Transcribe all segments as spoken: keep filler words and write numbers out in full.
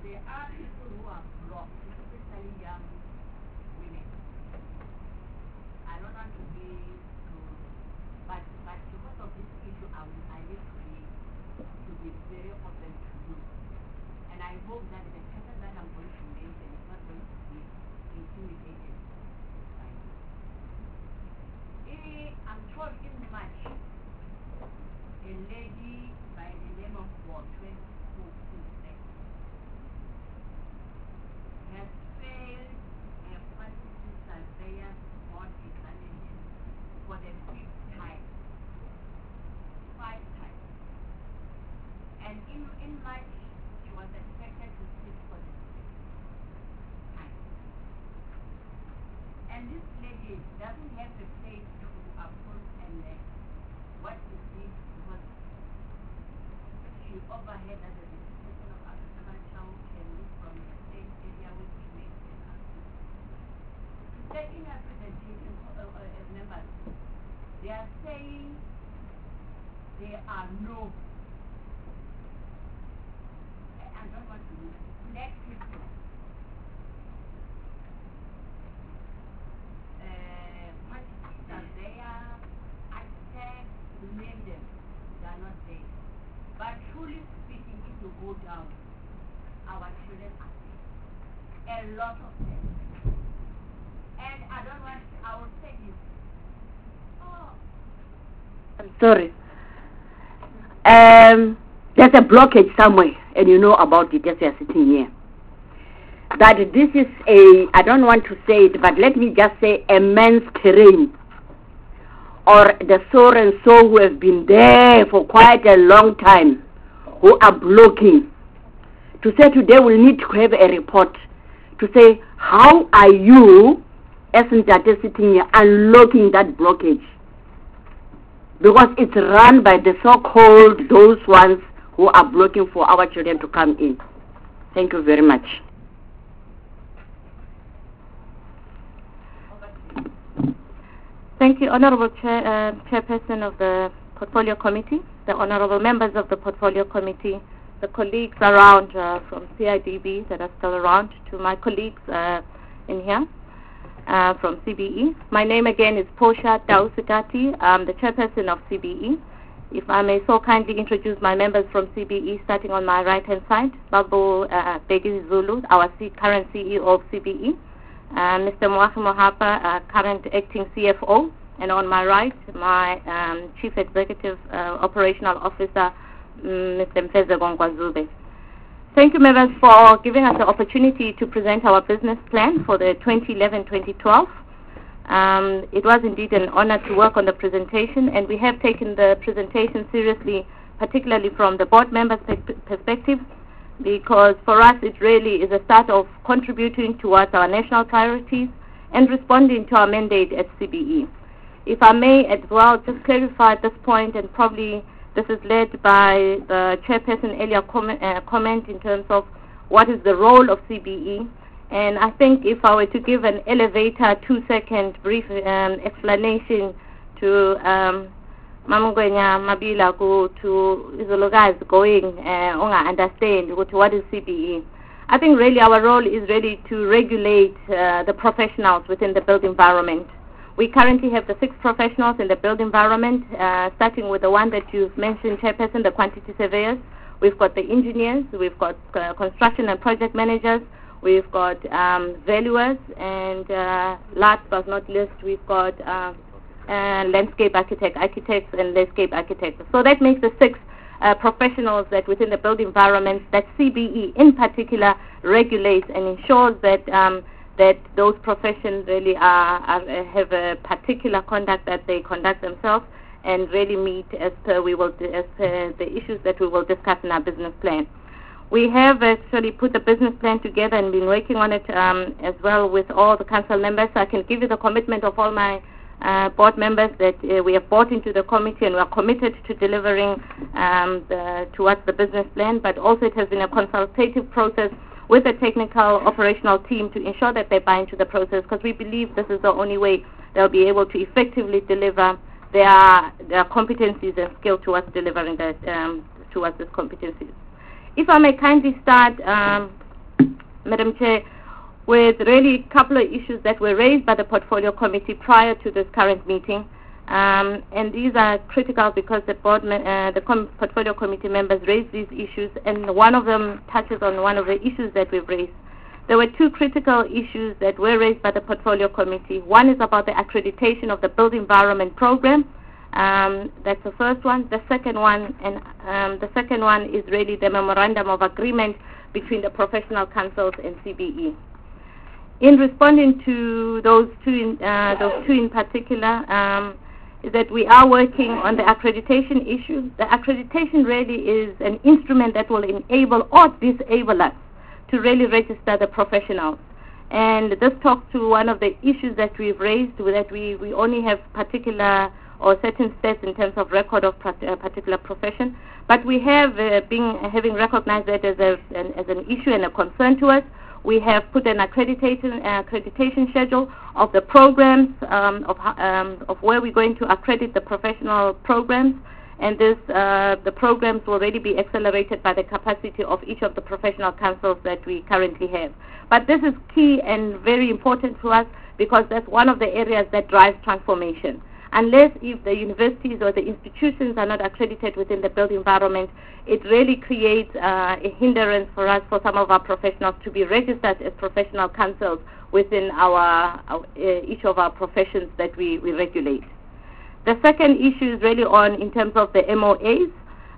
there are people who are blocked, especially young women. I don't want to be rude, but, but because of this issue, I, will, I need to be, to be very open to you. And I hope that the person that I'm going to mention is not going to be intimidated by you. Eh, I'm told in March, a lady by the name of Botwe, who has failed a quantity surveyor board examination for the fifth time, five times. And in, in March, she was expected to sit for the sixth time. And this lady doesn't have the place to approach and uh, what is this, because she overheard that the representation of African Town can look from the same area which she made an access. To say in her presentation uh, uh, as members, they are saying there are no, I, I don't want to use black people. Uh, quantities are there, architects, you name them, they are not there. But truly speaking, if you go down, our children are there. A lot of them. And I don't want, I will say this. Oh. I'm sorry. Um, there's a blockage somewhere, and you know about it as you're sitting here. That this is a, I don't want to say it, but let me just say a man's terrain. Or the so and so who have been there for quite a long time, who are blocking. To say today we'll need to have a report to say how are you as Ntate sitting here unlocking that blockage, because it's run by the so-called those ones who are blocking for our children to come in. Thank you very much. Thank you, Honorable Chair, uh, Chairperson of the Portfolio Committee, the Honorable Members of the Portfolio Committee, the colleagues around uh, from C I D B that are still around, to my colleagues uh, in here uh, from C B E. My name again is Portia Dausigati. I'm the Chairperson of C B E. If I may so kindly introduce my members from C B E, starting on my right-hand side, Babu uh, Begi Zulu, our C- current C E O of C B E. Uh, Mister Moahi Mohapa, uh, current acting C F O, and on my right, my um, Chief Executive uh, Operational Officer, um, Mister Mfeze Gongwazube. Thank you, members, for giving us the opportunity to present our business plan for the twenty eleven twenty twelve. Um, it was indeed an honor to work on the presentation, and we have taken the presentation seriously, particularly from the board members' pe- perspective, because for us it really is a start of contributing towards our national priorities and responding to our mandate at C B E. If I may as well just clarify at this point, and probably this is led by the chairperson earlier comment, uh, comment in terms of what is the role of C B E, and I think if I were to give an elevator two-second brief um, explanation to um, Mamungwenya Mabila go to Izologa is going uh, understand what is C B E. I think really our role is really to regulate uh, the professionals within the built environment. We currently have the six professionals in the built environment, uh, starting with the one that you've mentioned, Chairperson, the quantity surveyors. We've got the engineers, we've got uh, construction and project managers, we've got um, valuers, and uh, last but not least, we've got uh, Uh, landscape architect, architects and landscape architects. So that makes the six uh, professionals that within the built environment that C B E in particular regulates and ensures that um, that those professions really are, are have a particular conduct that they conduct themselves and really meet as per we will as per the issues that we will discuss in our business plan. We have actually put the business plan together and been working on it um, as well with all the council members. So I can give you the commitment of all my Uh, board members that uh, we have brought into the committee, and we are committed to delivering um, the, towards the business plan, but also it has been a consultative process with the technical operational team to ensure that they buy into the process, because we believe this is the only way they'll be able to effectively deliver their, their competencies and skill towards delivering that, um, towards these competencies. If I may kindly start um, Madam Chair, with really a couple of issues that were raised by the Portfolio Committee prior to this current meeting. Um, and these are critical because the, board uh, the com Portfolio Committee members raised these issues, and one of them touches on one of the issues that we've raised. There were two critical issues that were raised by the Portfolio Committee. One is about the accreditation of the Built Environment Program. Um, that's the first one. The second one, and um, the second one is really the Memorandum of Agreement between the professional councils and C B E. In responding to those two, in, uh, those two in particular, um, is that we are working on the accreditation issue. The accreditation really is an instrument that will enable or disable us to really register the professionals. And this talks to one of the issues that we've raised, that we, we only have particular or certain states in terms of record of a particular profession. But we have, uh, been, having recognized that as, a, an, as an issue and a concern to us, we have put an accreditation, uh, accreditation schedule of the programs, um, of, um, of where we're going to accredit the professional programs, and this, uh, the programs will already be accelerated by the capacity of each of the professional councils that we currently have. But this is key and very important to us because that's one of the areas that drives transformation. Unless if the universities or the institutions are not accredited within the built environment, it really creates uh, a hindrance for us, for some of our professionals to be registered as professional councils within our, our uh, each of our professions that we, we regulate. The second issue is really on in terms of the M O As.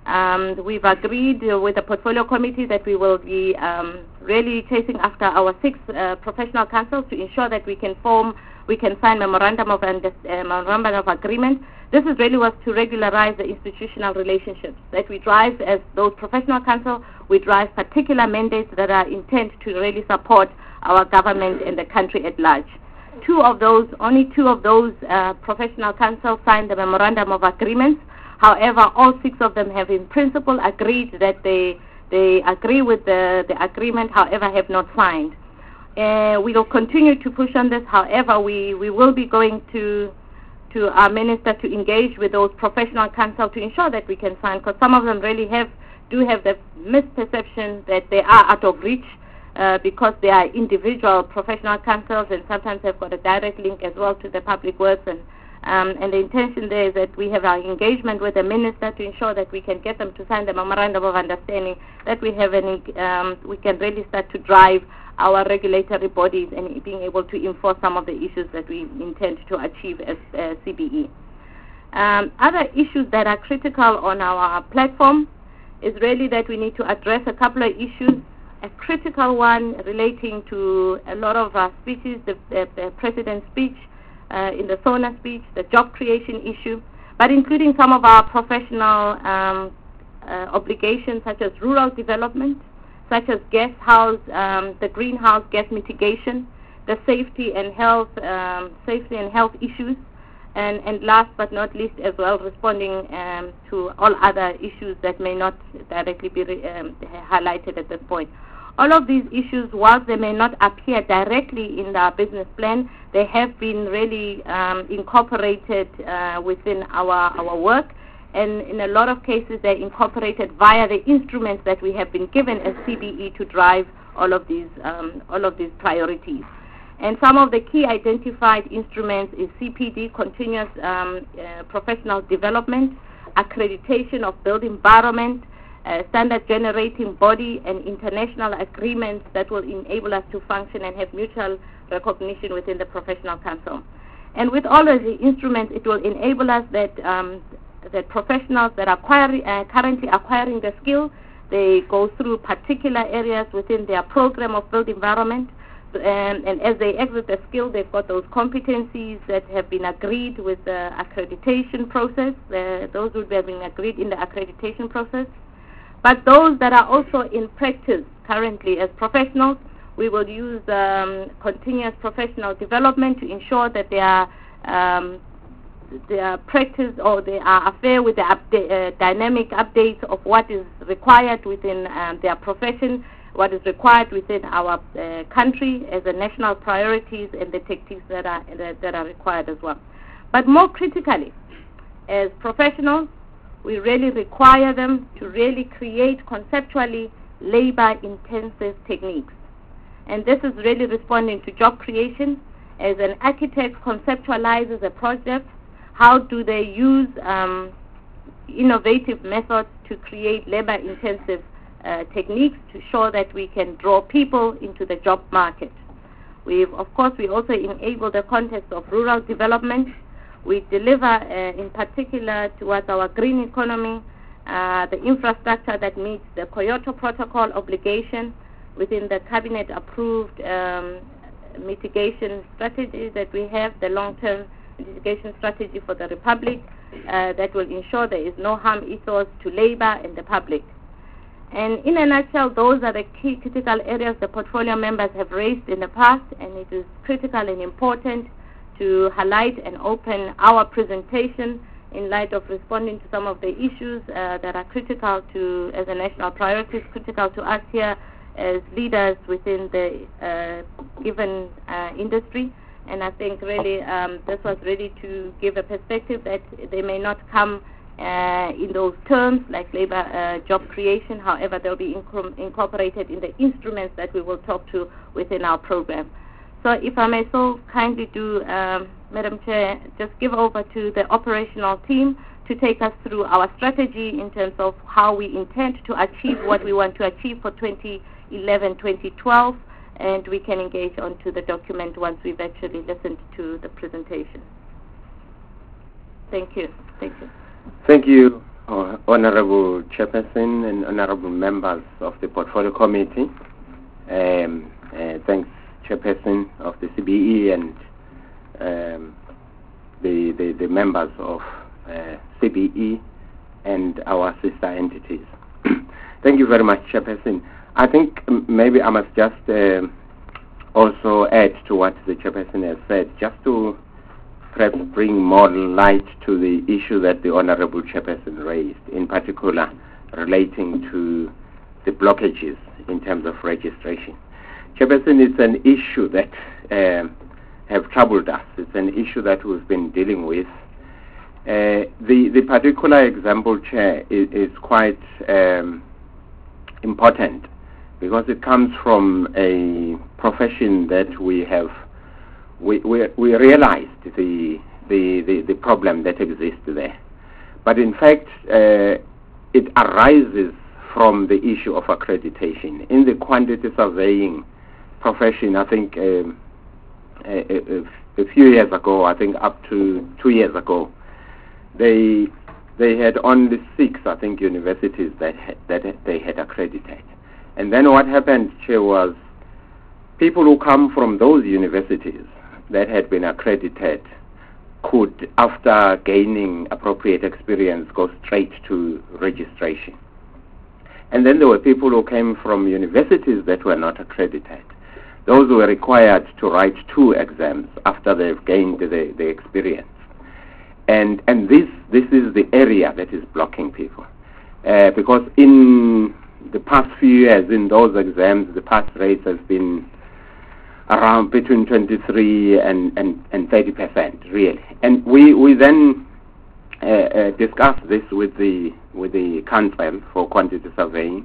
Um, we've agreed uh, with the Portfolio Committee that we will be um, really chasing after our six uh, professional councils to ensure that we can form we can sign memorandum of, uh, memorandum of agreement. This is really was to regularize the institutional relationships that we drive as those professional council. We drive particular mandates that are intent to really support our government and the country at large. Two of those, only two of those uh, professional councils signed the memorandum of agreements. However, all six of them have in principle agreed that they, they agree with the, the agreement, however have not signed. Uh, we will continue to push on this. However, we, we will be going to to our minister to engage with those professional councils to ensure that we can sign, because some of them really have do have the misperception that they are out of reach uh, because they are individual professional councils and sometimes they've got a direct link as well to the public works. And um, and the intention there is that we have our engagement with the minister to ensure that we can get them to sign the memorandum of understanding, that we have an um, we can really start to drive our regulatory bodies and being able to enforce some of the issues that we intend to achieve as uh, C B E. Um, other issues that are critical on our platform is really that we need to address a couple of issues. A critical one relating to a lot of our speeches, the, the, the President's speech, uh, in the SONA speech, the job creation issue, but including some of our professional um, uh, obligations such as rural development, such as gas house, um, the greenhouse gas mitigation, the safety and health, um, safety and health issues, and, and last but not least as well, responding um, to all other issues that may not directly be re um, highlighted at this point. All of these issues, whilst they may not appear directly in our business plan, they have been really um, incorporated uh, within our, our work. And in a lot of cases, they're incorporated via the instruments that we have been given as C B E to drive all of these, um, all of these priorities. And some of the key identified instruments is C P D, Continuous um, uh, Professional Development, accreditation of built environment, uh, standard generating body, and international agreements that will enable us to function and have mutual recognition within the professional council. And with all of the instruments, it will enable us that um, that professionals that are acquiring, uh, currently acquiring the skill, they go through particular areas within their program of built environment, and, and as they exit the skill, they've got those competencies that have been agreed with the accreditation process. Uh, those would have been agreed in the accreditation process. But those that are also in practice currently as professionals, we will use um, continuous professional development to ensure that they are um, their practice or they are affair with the update, uh, dynamic updates of what is required within um, their profession, what is required within our uh, country as the national priorities and the tactics that are, that, that are required as well. But more critically, as professionals, we really require them to really create conceptually labor-intensive techniques. And this is really responding to job creation. As an architect conceptualizes a project, how do they use um, innovative methods to create labor-intensive uh, techniques to show that we can draw people into the job market. We've, of course, we also enable the context of rural development. We deliver, uh, in particular, towards our green economy, uh, the infrastructure that meets the Kyoto Protocol obligation within the cabinet-approved um, mitigation strategy that we have, the long-term mitigation strategy for the Republic, uh, that will ensure there is no harm ethos to labor and the public. And in a nutshell, those are the key critical areas the portfolio members have raised in the past, and it is critical and important to highlight and open our presentation in light of responding to some of the issues uh, that are critical to, as a national priority, critical to us here as leaders within the uh, given uh, industry. And I think really um, this was really to give a perspective that they may not come uh, in those terms like labor uh, job creation. However, they'll be inc- incorporated in the instruments that we will talk to within our program. So if I may so kindly do, um, Madam Chair, just give over to the operational team to take us through our strategy in terms of how we intend to achieve what we want to achieve for twenty eleven twenty twelve, and we can engage onto the document once we've actually listened to the presentation. Thank you. Thank you. Thank you, uh, Honorable Chairperson and Honorable members of the Portfolio Committee. Um, uh, thanks, Chairperson of the C B E and um, the, the, the members of uh, C B E and our sister entities. Thank you very much, Chairperson. I think um, maybe I must just uh, also add to what the Chairperson has said, just to perhaps bring more light to the issue that the Honorable Chairperson raised, in particular relating to the blockages in terms of registration. Chairperson, it's an issue that uh, have troubled us. It's an issue that we've been dealing with. Uh, the, the particular example, Chair, is, is quite um, important, because it comes from a profession that we have, we, we, we realized the, the, the, the problem that exists there. But in fact, uh, it arises from the issue of accreditation. In the quantity surveying profession, I think um, a, a, a few years ago, I think up to two years ago, they, they had only six, I think, universities that, ha- that they had accredited. And then what happened, Chair, was people who come from those universities that had been accredited could, after gaining appropriate experience, go straight to registration. And then there were people who came from universities that were not accredited. Those were required to write two exams after they've gained the, the experience. And, and this, this is the area that is blocking people. Uh, because in the past few years, in those exams, the pass rates has been around between twenty-three and, and, and thirty percent, really. And we, we then uh, uh, discussed this with the, with the Council for Quantity Surveying.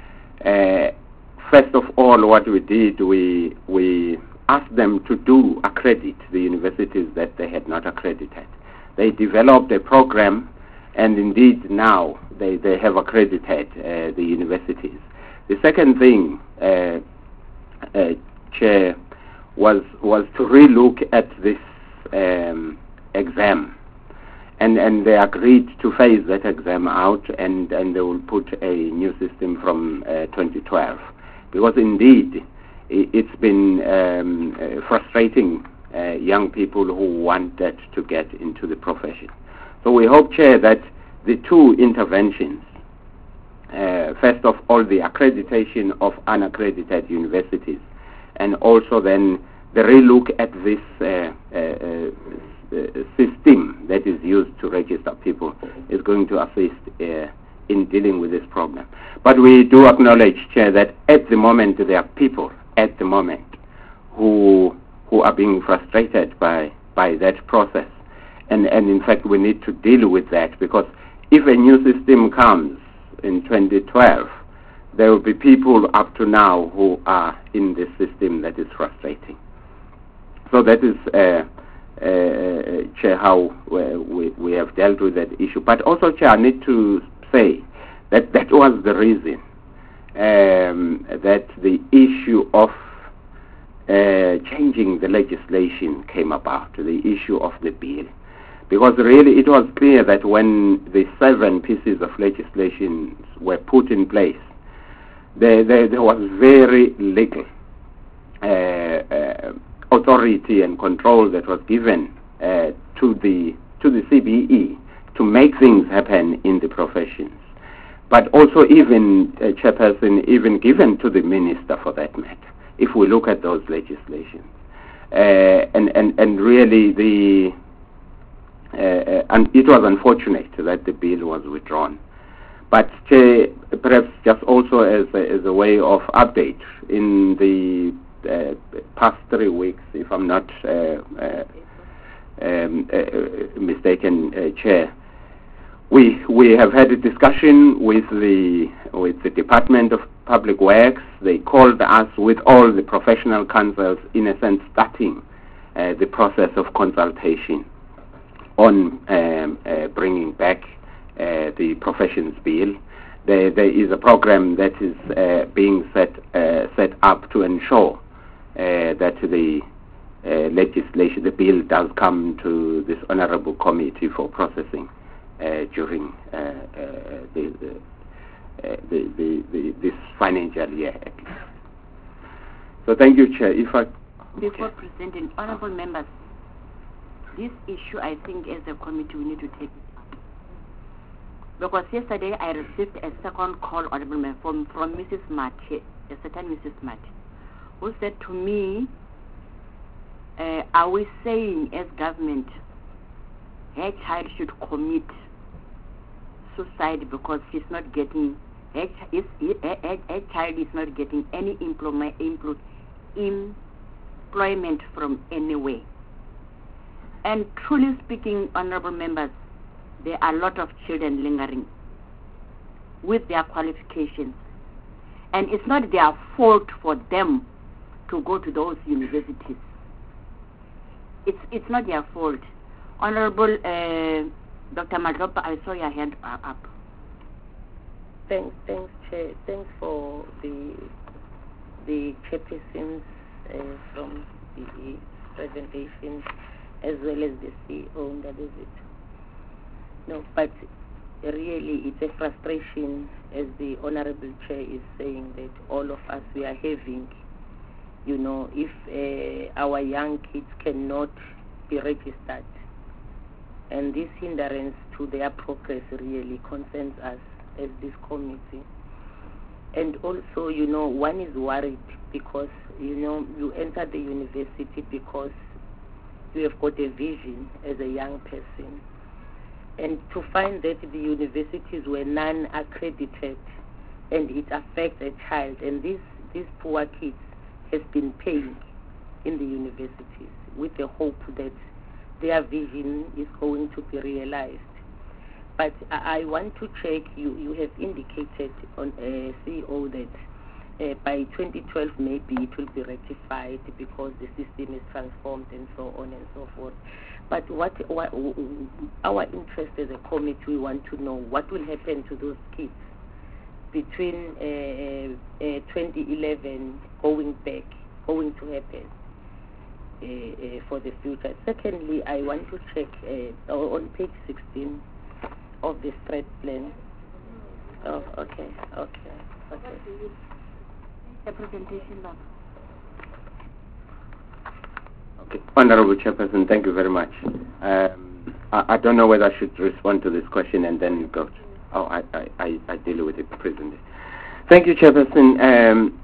Uh, first of all, what we did, we, we asked them to do accredit the universities that they had not accredited. They developed a program, and indeed now they, they have accredited uh, the universities. The second thing, uh, uh, Chair, was was to relook at this um, exam, and and they agreed to phase that exam out, and, and they will put a new system from uh, twenty twelve, because indeed it's been um, uh, frustrating uh, young people who wanted to get into the profession. So we hope, Chair, that the two interventions, uh, first of all, the accreditation of unaccredited universities, and also then the relook at this uh, uh, uh, system that is used to register people, is going to assist uh, in dealing with this problem. But we do acknowledge, Chair, that at the moment there are people at the moment who who are being frustrated by, by that process. And, and in fact, we need to deal with that, because if a new system comes in twenty twelve, there will be people up to now who are in this system that is frustrating. So that is, uh, uh, Chair, how we, we have dealt with that issue. But also, Chair, I need to say that that was the reason um, that the issue of uh, changing the legislation came about, the issue of the bill. Because really it was clear that when the seven pieces of legislation were put in place, there, there, there was very little uh, uh, authority and control that was given uh, to the to the C B E to make things happen in the professions. But also even, uh, Chairperson, even given to the Minister for that matter, if we look at those legislations. Uh, and, and, and really the Uh, and it was unfortunate that the bill was withdrawn. But Chair, perhaps just also as a, as a way of update, in the uh, past three weeks, if I'm not uh, uh, um, uh, mistaken, uh, Chair, we we have had a discussion with the with the Department of Public Works. They called us with all the professional councils, in a sense, starting uh, the process of consultation on um, uh, bringing back uh, the professions bill. There, there is a program that is uh, being set uh, set up to ensure uh, that the uh, legislation, the bill, does come to this honourable committee for processing uh, during uh, uh, the, the, uh, the, the, the this financial year. So thank you, Chair. If I Before okay. presenting, honourable members, this issue, I think, as a committee, we need to take it up. Because yesterday I received a second call, honourable member, from, from Missus Mati, a certain Missus Mati, who said to me, uh, are we saying as government her child should commit suicide because she's not getting, her, is, her, her, her child is not getting any employment, employment from anywhere? And truly speaking, honourable members, there are a lot of children lingering with their qualifications. And it's not their fault for them to go to those universities. It's it's not their fault. Honourable uh, Doctor Madlopa, I saw your hand up. Thanks, thanks, Chair. Thanks for the the chairpersons uh, from the presentation, as well as the C E O and the visit. No, but really it's a frustration, as the Honourable Chair is saying, that all of us, we are having, you know, if uh, our young kids cannot be registered, and this hindrance to their progress really concerns us as this committee. And also, you know, one is worried because, you know, you enter the university because you have got a vision as a young person. And to find that the universities were non-accredited and it affects a child, and these, these poor kids has been paying in the universities with the hope that their vision is going to be realized. But I, I want to check, you, you have indicated on uh, C E O that Uh, by twenty twelve maybe it will be rectified because the system is transformed and so on and so forth. But what, what our interest as a committee, we want to know what will happen to those kids between uh, uh, twenty eleven going back, going to happen uh, uh, for the future. Secondly, I want to check uh, on page sixteen of the threat plan. Oh, okay, okay, okay. The presentation, Bob. Okay, Honourable Chairperson, thank you very much. Um, I, I don't know whether I should respond to this question and then go. To, oh, I, I, I, I deal with it presently. Thank you, Chairperson. Um,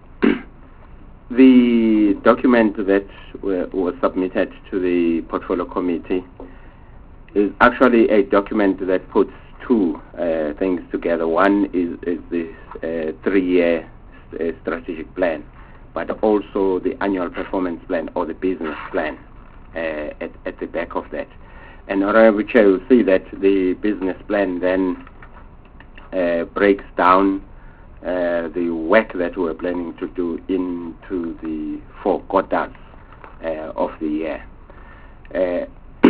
the document that were, was submitted to the Portfolio Committee is actually a document that puts two uh, things together. One is, is this uh, three-year uh, strategic plan, but also the annual performance plan or the business plan uh, at, at the back of that. And Honourable Chair will see that the business plan then uh, breaks down uh, the work that we're planning to do into the four quarters uh, of the year. Uh,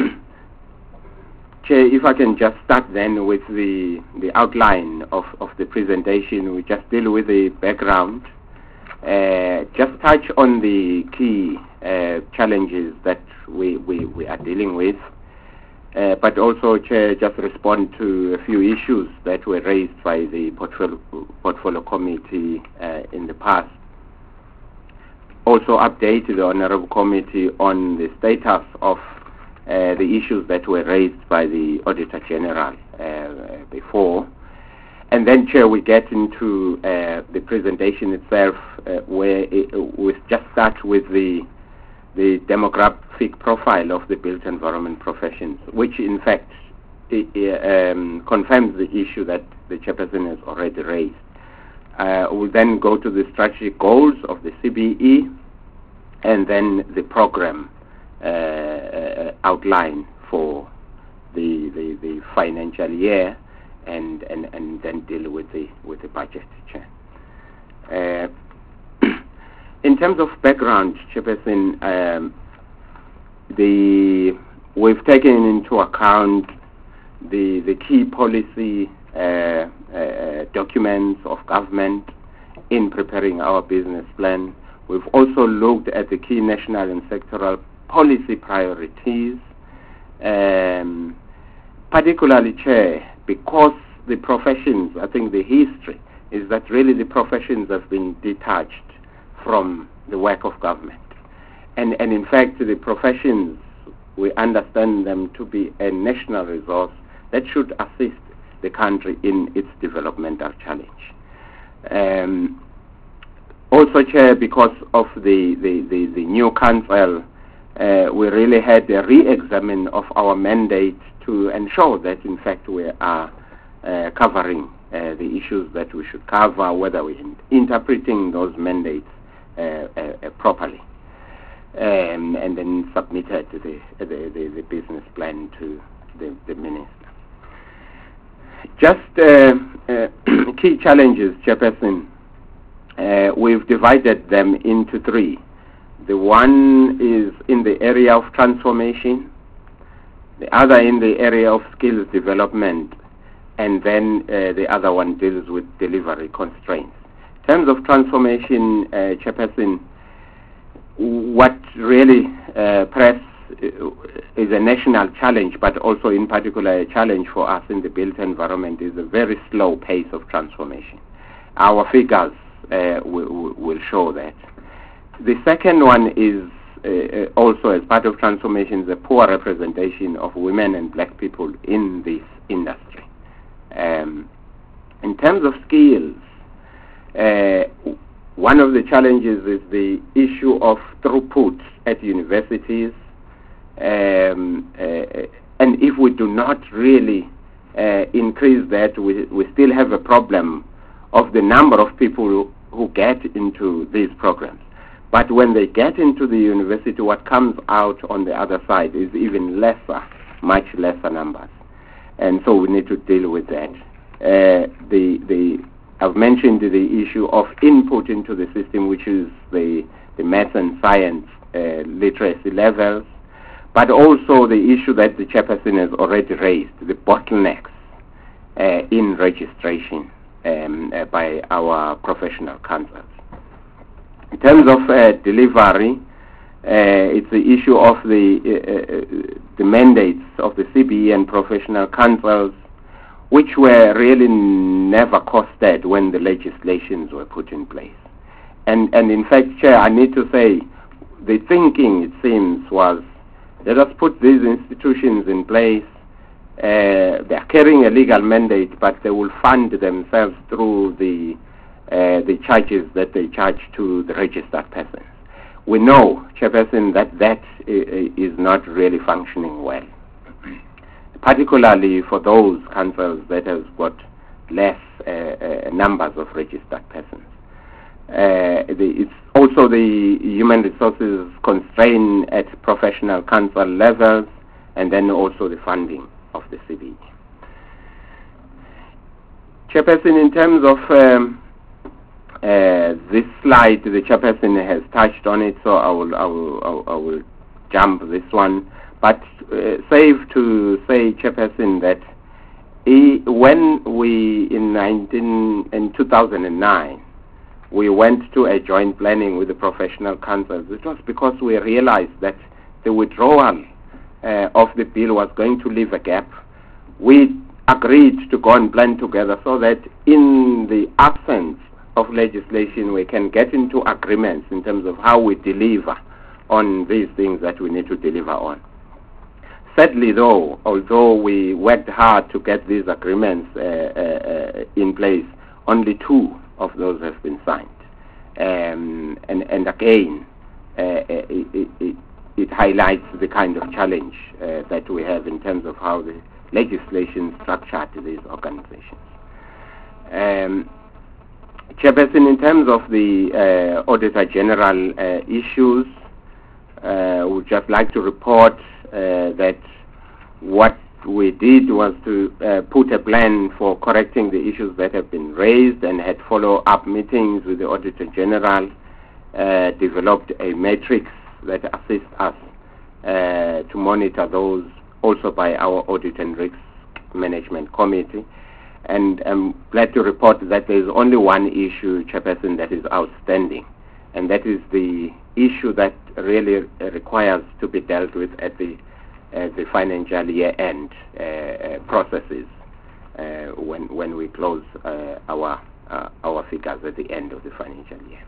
Chair, if I can just start then with the, the outline of, of the presentation, we just deal with the background, uh, just touch on the key uh, challenges that we, we, we are dealing with, uh, but also, Chair, just respond to a few issues that were raised by the Portfolio, portfolio Committee uh, in the past. Also update the Honourable Committee on the status of Uh, the issues that were raised by the Auditor General uh, before. And then, Chair, we get into uh, the presentation itself, uh, where it, we just start with the, the demographic profile of the built environment professions, which in fact it, um, confirms the issue that the Chairperson has already raised. Uh, we'll then go to the strategic goals of the C B E, and then the program Uh, uh, outline for the, the the financial year, and, and, and then deal with the with the budget, Chair. Uh, in terms of background, Chairperson, um, the we've taken into account the the key policy uh, uh, documents of government in preparing our business plan. We've also looked at the key national and sectoral policy priorities, um, particularly, Chair, because the professions, I think the history is that really the professions have been detached from the work of government. And, and in fact, the professions, we understand them to be a national resource that should assist the country in its developmental challenge. Um, also, Chair, because of the, the, the, the new council, Uh, we really had a re-examine of our mandate to ensure that, in fact, we are uh, covering uh, the issues that we should cover, whether we're interpreting those mandates uh, uh, uh, properly, um, and then submitted the, the, the, the business plan to the, the Minister. Just uh, uh, key challenges, Chairperson, uh, we've divided them into three. The one is in the area of transformation, the other in the area of skills development, and then uh, the other one deals with delivery constraints. In terms of transformation, uh, Chairperson, what really uh, perhaps is a national challenge, but also in particular a challenge for us in the built environment, is a very slow pace of transformation. Our figures uh, will, will show that. The second one is uh, also, as part of transformation, the poor representation of women and black people in this industry. Um, in terms of skills, uh, one of the challenges is the issue of throughput at universities. Um, uh, and if we do not really uh, increase that, we, we still have a problem of the number of people who, who get into these programs. But when they get into the university, what comes out on the other side is even lesser, much lesser numbers. And so we need to deal with that. Uh, the, the, I've mentioned the issue of input into the system, which is the, the maths and science uh, literacy levels, but also the issue that the Chairperson has already raised, the bottlenecks uh, in registration um, uh, by our professional councils. In terms of uh, delivery, uh, it's the issue of the, uh, uh, the mandates of the C B E and professional councils, which were really never costed when the legislations were put in place. And, and in fact, Chair, I need to say, the thinking, it seems, was, let us put these institutions in place. Uh, they are carrying a legal mandate, but they will fund themselves through the Uh, the charges that they charge to the registered persons. We know, Chairperson, that that is not really functioning well, particularly for those councils that have got less uh, uh, numbers of registered persons. Uh, the, it's also the human resources constraint at professional council levels, and then also the funding of the C B E. Chairperson, in terms of um, uh, this slide, the chairperson has touched on it, so I will, I will, I will, I will jump this one. But uh, safe to say, chairperson, that he, when we in nineteen in two thousand nine we went to a joint planning with the professional councils, it was because we realized that the withdrawal uh, of the bill was going to leave a gap. We agreed to go and plan together so that in the absence of legislation we can get into agreements in terms of how we deliver on these things that we need to deliver on. Sadly though, although we worked hard to get these agreements uh, uh, in place, only two of those have been signed. Um, and, and again, uh, it, it, it highlights the kind of challenge uh, that we have in terms of how the legislation structured these organizations. Um, Chairperson, in terms of the uh, Auditor General uh, issues, uh, we would just like to report uh, that what we did was to uh, put a plan for correcting the issues that have been raised and had follow-up meetings with the Auditor General, uh, developed a matrix that assists us uh, to monitor those also by our Audit and Risk Management Committee. And I'm glad to report that there is only one issue, Chairperson, that is outstanding, and that is the issue that really uh, requires to be dealt with at the uh, the financial year end uh, uh, processes uh, when when we close uh, our uh, our figures at the end of the financial year.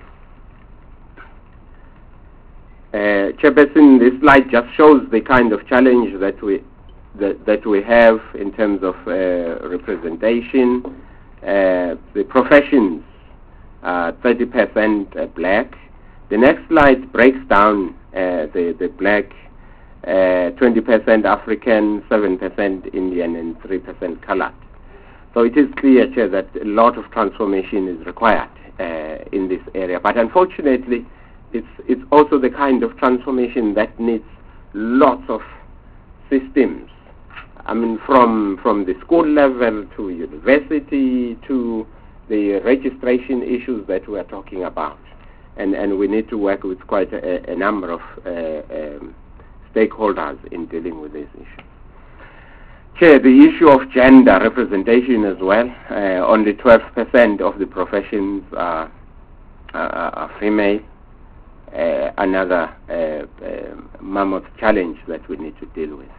Uh, Chairperson, this slide just shows the kind of challenge that we that, that we have in terms of uh, representation. Uh, the professions are thirty percent uh, black. The next slide breaks down uh, the, the black, uh, twenty percent African, seven percent Indian, and three percent colored. So it is clear, Chair, that a lot of transformation is required uh, in this area. But unfortunately, it's, it's also the kind of transformation that needs lots of systems. I mean, from, from the school level to university to the registration issues that we are talking about. And, and we need to work with quite a, a number of uh, um, stakeholders in dealing with these issues. Chair, the issue of gender representation as well, uh, only twelve percent of the professions are, are, are female. Uh, another uh, uh, mammoth challenge that we need to deal with.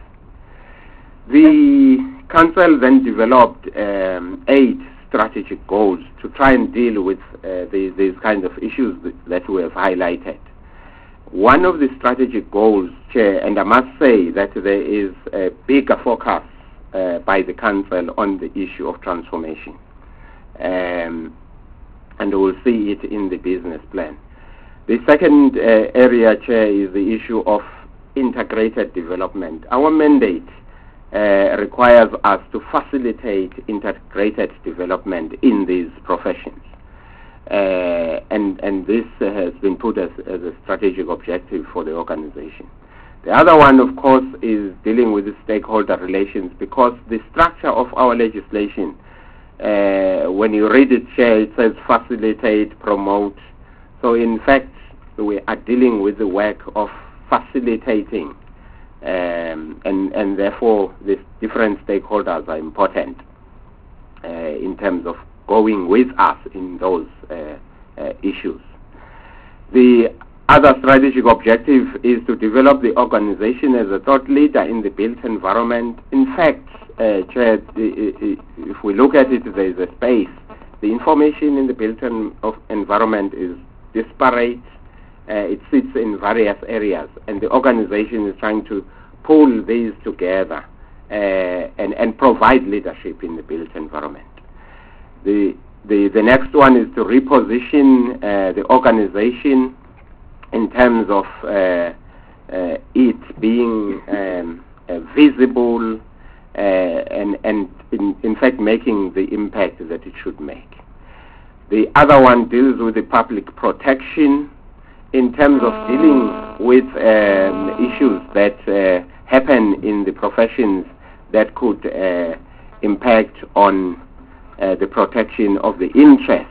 The Council then developed um, eight strategic goals to try and deal with uh, the, these kinds of issues that, that we have highlighted. One of the strategic goals, Chair, and I must say that there is a bigger focus uh, by the Council on the issue of transformation. Um, and we'll see it in the business plan. The second uh, area, Chair, is the issue of integrated development. Our mandate uh, requires us to facilitate integrated development in these professions. Uh, and, and this uh, has been put as, as a strategic objective for the organization. The other one, of course, is dealing with the stakeholder relations, because the structure of our legislation, uh, when you read it, Chair, it says facilitate, promote. So in fact, we are dealing with the work of facilitating, um, and, and therefore the different stakeholders are important uh, in terms of going with us in those uh, uh, issues. The other strategic objective is to develop the organization as a thought leader in the built environment. In fact, uh, Chair, if we look at it, there is a space. The information in the built environment is disparate. Uh, it sits in various areas, and the organization is trying to pull these together uh, and, and provide leadership in the built environment. The, the, the next one is to reposition uh, the organization in terms of uh, uh, it being um, uh, visible uh, and, and in, in fact making the impact that it should make. The other one deals with the public protection in terms of dealing with um, issues that uh, happen in the professions that could uh, impact on uh, the protection of the interests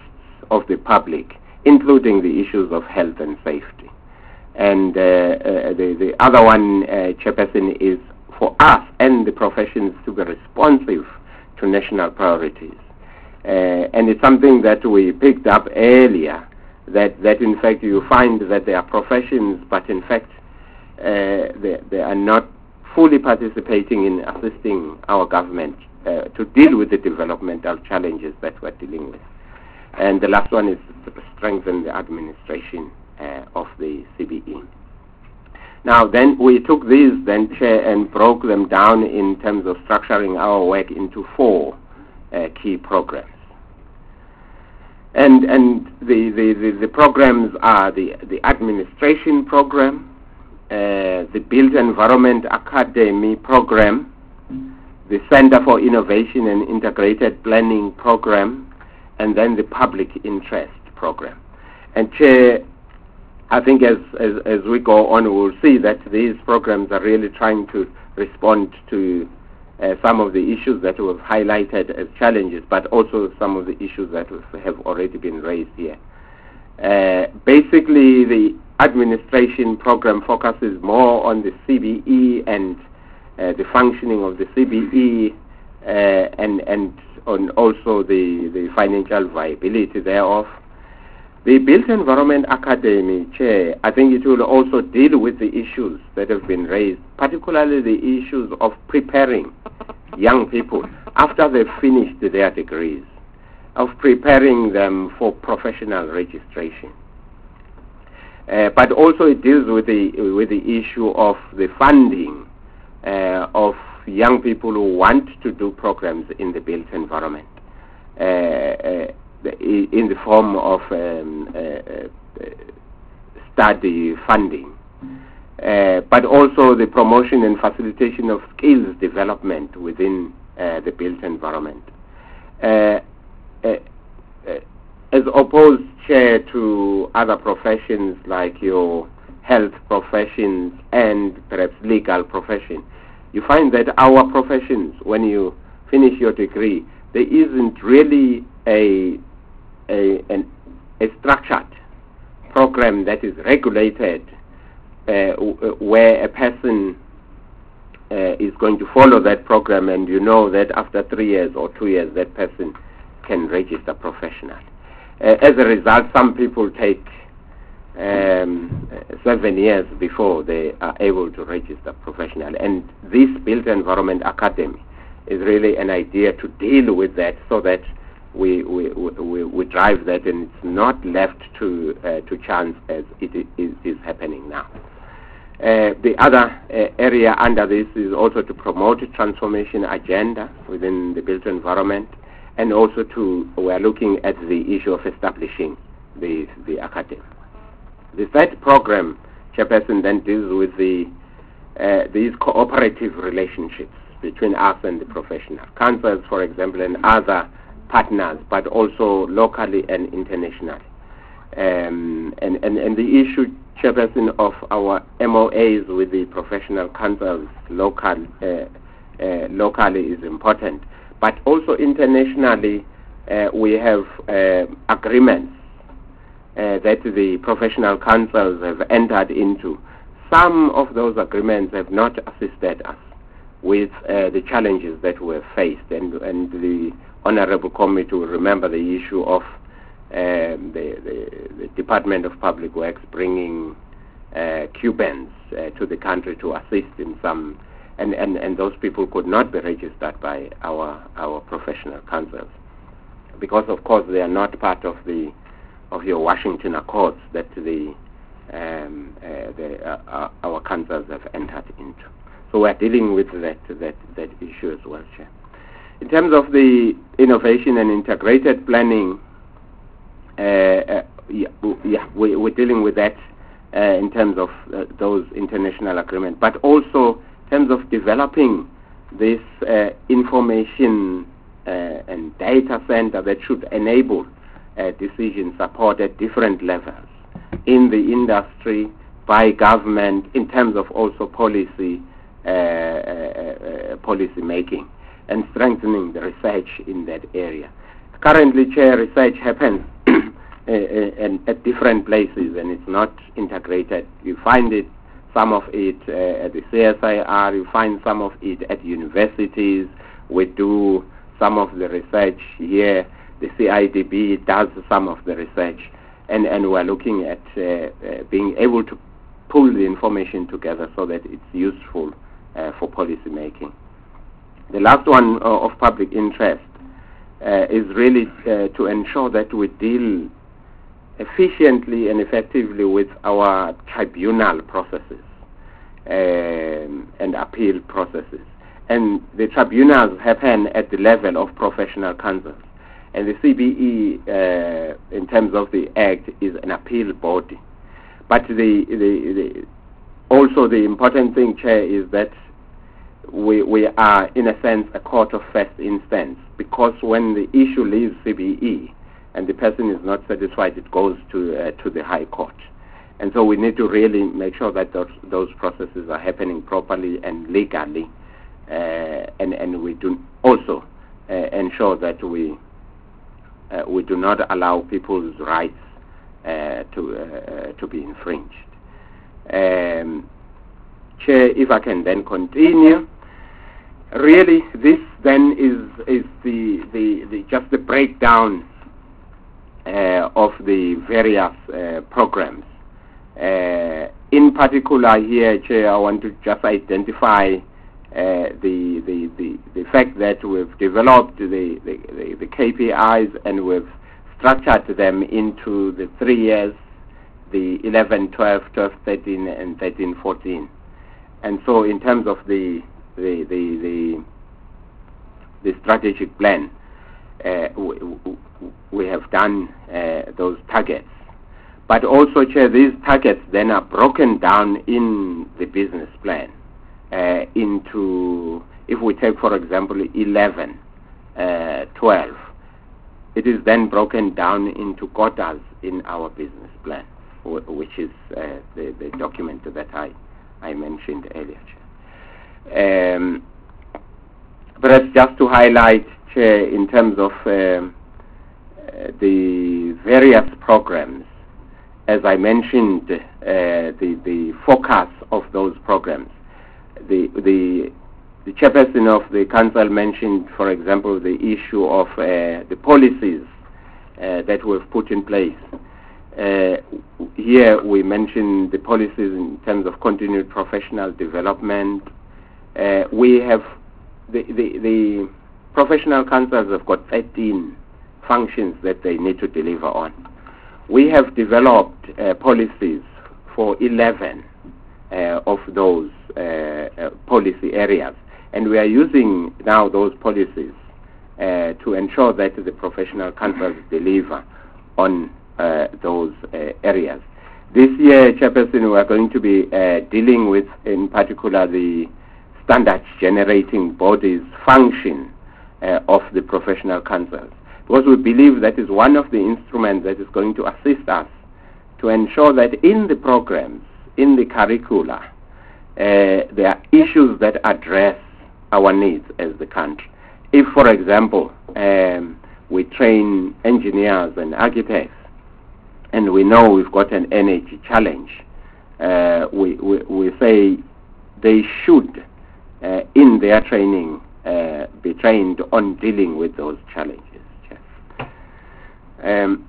of the public, including the issues of health and safety. And uh, uh, the, the other one, uh, Chairperson, is for us and the professions to be responsive to national priorities. Uh, and it's something that we picked up earlier, that, that in fact you find that there are professions, but in fact uh, they, they are not fully participating in assisting our government uh, to deal with the developmental challenges that we're dealing with. And the last one is to strengthen the administration uh, of the C B E. Now then we took these then, Chair, and broke them down in terms of structuring our work into four uh, key programs. And and the, the, the, the programs are the, the administration program, uh, the Built Environment Academy program, the Center for Innovation and Integrated Planning program, and then the Public Interest program. And Chair, I think as, as, as we go on, we'll see that these programs are really trying to respond to uh, some of the issues that we've highlighted as challenges, but also some of the issues that have already been raised here. Uh, basically, the administration program focuses more on the C B E and uh, the functioning of the C B E uh, and, and on also the, the financial viability thereof. The Built Environment Academy, Chair, I think it will also deal with the issues that have been raised, particularly the issues of preparing young people after they've finished their degrees, of preparing them for professional registration. Uh, but also it deals with the, with the issue of the funding uh, of young people who want to do programs in the built environment. Uh, uh, in the form of um, uh, uh, study funding, uh, but also the promotion and facilitation of skills development within uh, the built environment. Uh, uh, uh, as opposed, Chair, to other professions like your health professions and perhaps legal profession, you find that our professions, when you finish your degree, there isn't really a A, an, a structured program that is regulated uh, w- where a person uh, is going to follow that program, and you know that after three years or two years that person can register professionally. Uh, as a result, some people take um, seven years before they are able to register professionally, and this Built Environment Academy is really an idea to deal with that, so that We, we, we, we drive that, and it's not left to uh, to chance as it is, is happening now. Uh, the other uh, area under this is also to promote a transformation agenda within the built environment, and also to we are looking at the issue of establishing the the academy. The third program, Chairperson, then deals with the uh, these cooperative relationships between us and the professional councils, for example, and other partners, but also locally and internationally. Um, and, and, and the issue, Chairperson, of our M O As with the professional councils local, uh, uh, locally is important. But also internationally, uh, we have uh, agreements uh, that the professional councils have entered into. Some of those agreements have not assisted us with uh, the challenges that we have faced, and, and the Honorable Committee will remember the issue of um, the, the, the Department of Public Works bringing uh, Cubans uh, to the country to assist in some, and, and, and those people could not be registered by our our professional councils, because of course they are not part of the of your Washington Accords that the, um, uh, the uh, our councils have entered into. So we are dealing with that that that issue as well, Chair. In terms of the innovation and integrated planning, uh, uh, yeah, yeah we, we're dealing with that uh, in terms of uh, those international agreements, but also in terms of developing this uh, information uh, and data center that should enable uh, decision support at different levels in the industry, by government, in terms of also policy, uh, uh, uh, policy making, and strengthening the research in that area. Currently, Chair, research happens uh, uh, at different places, and it's not integrated. You find it, some of it uh, at the C S I R, you find some of it at universities. We do some of the research here. The C I D B does some of the research, and, and we're looking at uh, uh, being able to pull the information together so that it's useful uh, for policy making. The last one uh, of public interest uh, is really uh, to ensure that we deal efficiently and effectively with our tribunal processes um, and appeal processes. And the tribunals happen at the level of professional councils. And the C B E, uh, in terms of the Act, is an appeal body. But the, the, the also the important thing, Chair, is that we, we are, in a sense, a court of first instance, because when the issue leaves C B E and the person is not satisfied, it goes to uh, to the High Court. And so we need to really make sure that those, those processes are happening properly and legally, uh, and, and we do also uh, ensure that we uh, we do not allow people's rights uh, to uh, to be infringed. Um, Chair, if I can then continue. Really, this then is is the the, the just the breakdown uh, of the various uh, programs. Uh, in particular, here, Chair, I want to just identify uh, the, the the the fact that we've developed the the, the the K P Is and we've structured them into the three years, the eleven, twelve, twelve, thirteen, and thirteen, fourteen. And so, in terms of the the the the, the strategic plan, uh, we, we have done uh, those targets. But also, Chair, these targets then are broken down in the business plan uh, into, if we take, for example, eleven, uh, twelve, it is then broken down into quotas in our business plan, which is uh, the, the document that I, I mentioned earlier, Chair. Um, perhaps just to highlight, Chair, in terms of um, uh, the various programs, as I mentioned, uh, the, the focus of those programs. The, the, the chairperson of the council mentioned, for example, the issue of uh, the policies uh, that we've put in place. Uh, here we mentioned the policies in terms of continued professional development. Uh, we have, the, the, the professional councils have got thirteen functions that they need to deliver on. We have developed uh, policies for eleven uh, of those uh, uh, policy areas, and we are using now those policies uh, to ensure that the professional councils deliver on uh, those uh, areas. This year, Chairperson, we are going to be uh, dealing with, in particular, the standards generating bodies function uh, of the professional councils, because we believe that is one of the instruments that is going to assist us to ensure that in the programs, in the curricula, uh, there are issues that address our needs as the country. If, for example, um, we train engineers and architects, and we know we've got an energy challenge, uh, we, we, we say they should, uh, in their training, uh, be trained on dealing with those challenges. Um,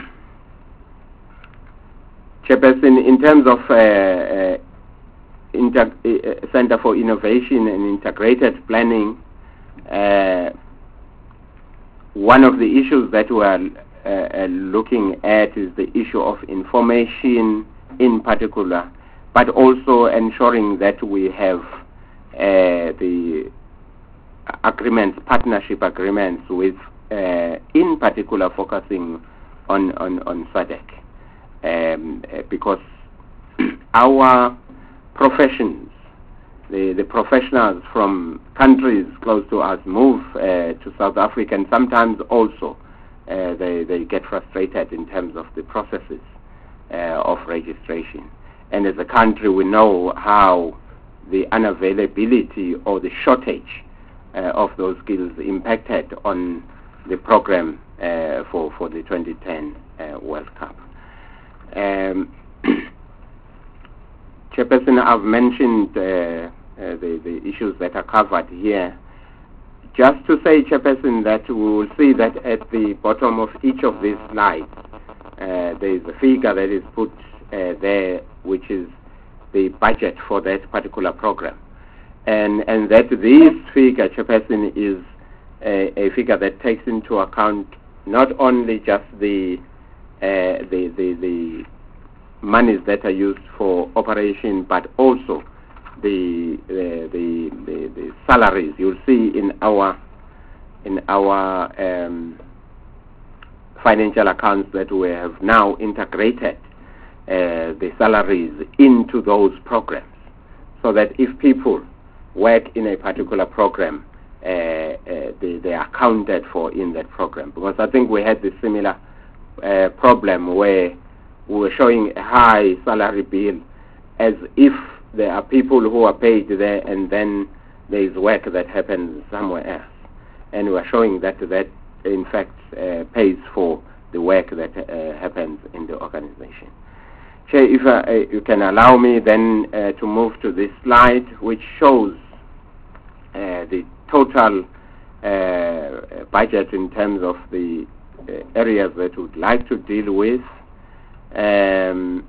Chairperson, in terms of uh, uh, inter- uh, Center for Innovation and Integrated Planning, uh, one of the issues that we are uh, uh, looking at is the issue of information in particular, but also ensuring that we have uh, the agreements, partnership agreements with Uh, in particular focusing on, on, on S A D C, um, uh, because our professions, the, the professionals from countries close to us move uh, to South Africa, and sometimes also uh, they, they get frustrated in terms of the processes uh, of registration. And as a country, we know how the unavailability or the shortage uh, of those skills impacted on the program uh, for, for the twenty ten uh, World Cup. Um, Chairperson, I've mentioned uh, uh, the, the issues that are covered here. Just to say, Chairperson, that we will see that at the bottom of each of these slides, uh, there is a figure that is put uh, there, which is the budget for that particular program. And, and that this figure, Chairperson, is a, a figure that takes into account not only just the, uh, the, the, the monies that are used for operation, but also the, uh, the, the, the salaries. You'll see in our, in our um, financial accounts that we have now integrated uh, the salaries into those programs, so that if people work in a particular program, uh, uh, they, they are accounted for in that program. Because I think we had this similar uh, problem where we were showing a high salary bill as if there are people who are paid there and then there is work that happens somewhere else. And we are showing that that in fact uh, pays for the work that uh, happens in the organization. Chair, if uh, you can allow me then uh, to move to this slide, which shows uh, the total uh, budget in terms of the uh, areas that we would like to deal with. Um,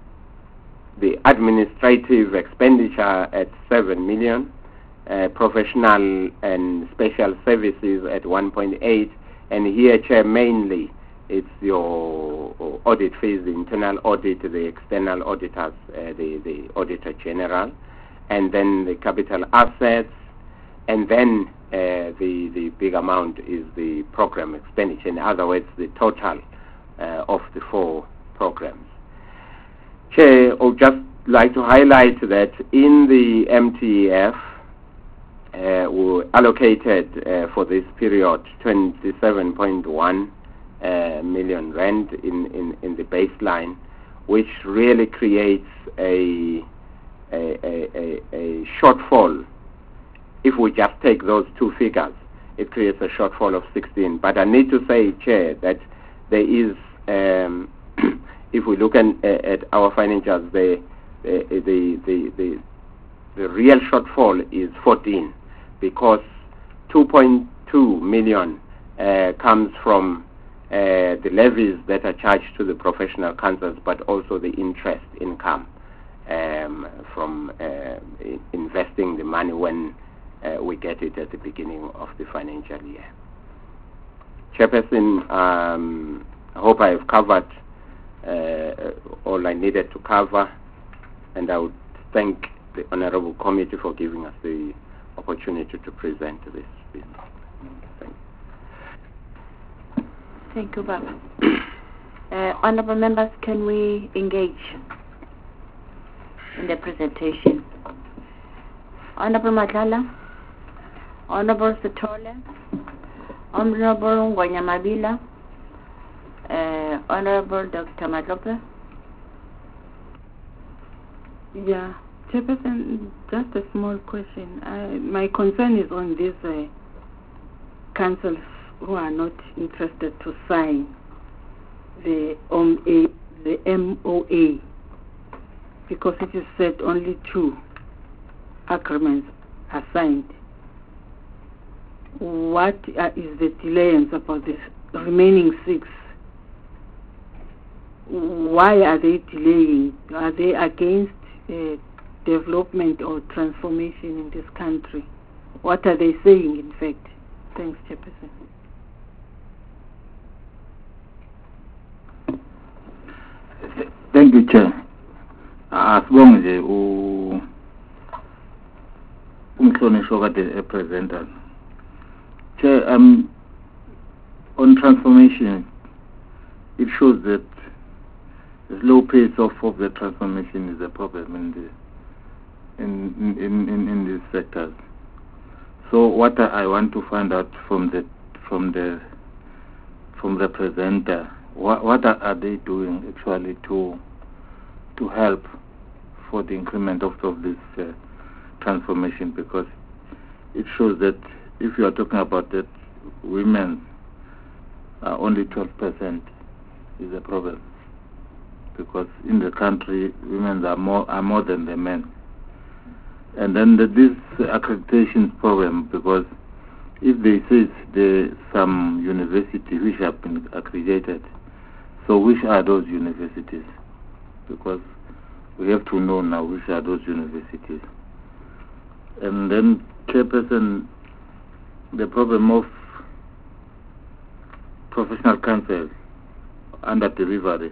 the administrative expenditure at seven million, uh, professional and special services at one point eight, and here, Chair, mainly it's your audit fees, the internal audit, the external auditors, uh, the, the Auditor General, and then the capital assets, and then uh, the, the big amount is the program expenditure. In other words, the total uh, of the four programs. Chair, I would just like to highlight that in the M T E F, uh, we allocated uh, for this period twenty-seven point one uh, million rand in, in, in the baseline, which really creates a, a, a, a shortfall. If we just take those two figures, it creates a shortfall of sixteen. But I need to say, Chair, that there is, um, if we look at, at our financials, the, the, the, the, the, the real shortfall is fourteen, because two point two million uh, comes from uh, the levies that are charged to the professional councils, but also the interest income um, from uh, investing the money when uh, we get it at the beginning of the financial year. Chairperson, um, I hope I have covered uh, all I needed to cover, and I would thank the Honorable Committee for giving us the opportunity to present this business. Thank you. Thank you, Baba. uh, honorable members, can we engage in the presentation? Honorable Madlala, Honorable Sithole, Honorable Ngwanyamabila, uh, Honorable Doctor Madlope. Yeah, Chairperson, just a small question. I, my concern is on these uh, councils who are not interested to sign the, um, a, the M O A, because it is said only two agreements are signed. What uh, is the delayance about the remaining six? Why are they delaying? Are they against uh, development or transformation in this country? What are they saying, in fact? Thanks, Chairperson. Thank you, Chair. As long as you umhlonishwa presenter, Chair, um, on transformation, it shows that the slow pace of, of the transformation is a problem in the in in, in, in these sectors. So what I want to find out from the from the from the presenter, what what are they doing actually to to help for the increment of, of this uh, transformation? Because it shows that if you are talking about that women uh, only twelve percent is a problem, because in the country women are more are more than the men. And then the, this accreditation problem, because if they say there some universities which have been accredited, so which are those universities? Because we have to know now which are those universities. And then, Chairperson, the problem of professional council under delivery.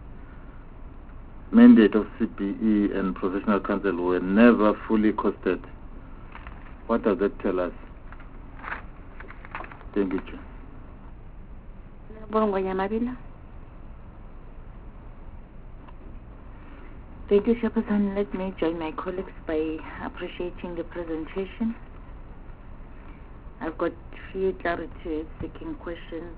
Mandate of C P E and professional council were never fully costed. What does that tell us? Thank you, Chair. Thank you, Chairperson. Let me join my colleagues by appreciating the presentation. I've got few clarity-seeking questions.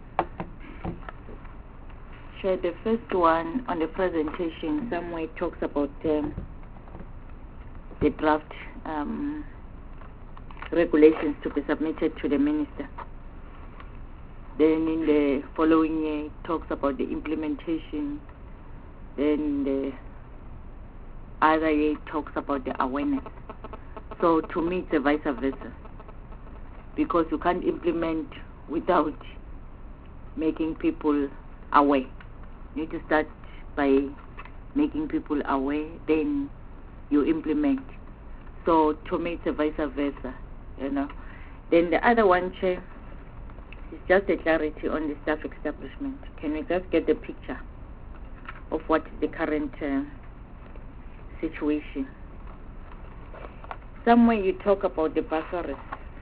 Chair, the first one on the presentation somewhere talks about um, the draft um, regulations to be submitted to the minister. Then in the following year, it talks about the implementation. Then the other year, it talks about the awareness. So to me, it's a vice versa, because you can't implement without making people aware. You need to start by making people aware, then you implement. So to me, it's a vice versa, you know. Then the other one, Chair, is just a clarity on the staff establishment. Can we just get the picture of what is the current uh, situation? Somewhere you talk about the bursaries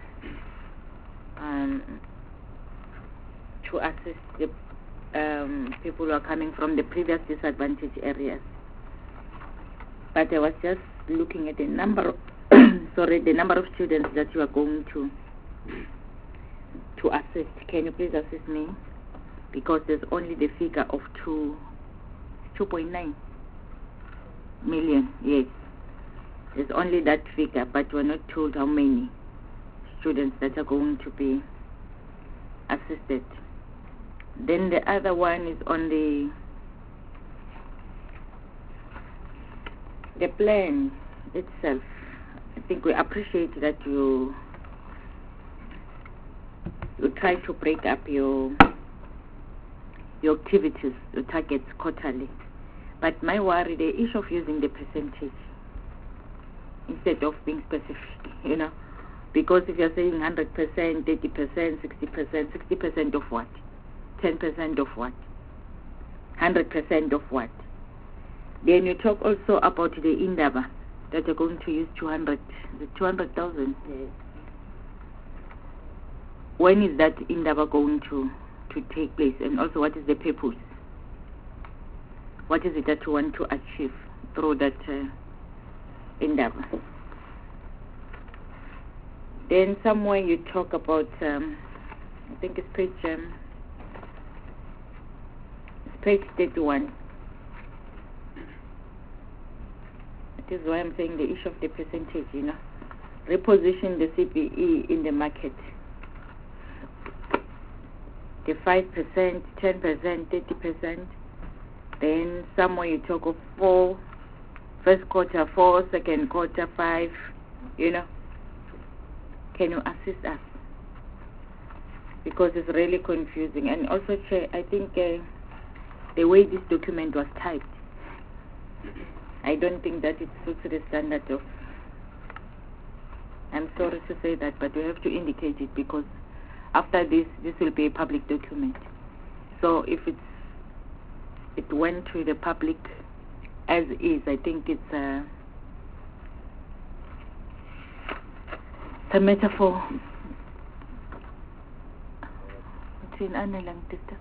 um, to assist the um, people who are coming from the previous disadvantaged areas. But I was just looking at the number of sorry, the number of students that you are going to to assist. Can you please assist me? Because there's only the figure of two two point nine million. Yes, there's only that figure, but we're not told how many students that are going to be assisted. Then the other one is on the the plan itself. I think we appreciate that you you try to break up your your activities, your targets quarterly. But my worry, the issue of using the percentage instead of being specific, you know, because if you're saying one hundred percent, eighty percent, sixty percent, sixty percent of what? ten percent of what? one hundred percent of what? Then you talk also about the Indaba that you're going to use two hundred, the two hundred thousand. Yes. When is that Indaba going to, to take place? And also, what is the purpose? What is it that you want to achieve through that uh, Indaba? Then somewhere you talk about, um, I think it's page, um, it's page thirty-one. This is why I'm saying the issue of the percentage, you know. Reposition the C P E in the market. The five percent, ten percent, thirty percent. Then somewhere you talk of four, first quarter four, second quarter five, you know. Can you assist us? Because it's really confusing. And also, Chair, I think uh, the way this document was typed, I don't think that it suits the standard of, I'm sorry to say that, but we have to indicate it, because after this, this will be a public document. So if it's, it went to the public as is, I think it's a, it's a metaphor. It's in Annelang Tista.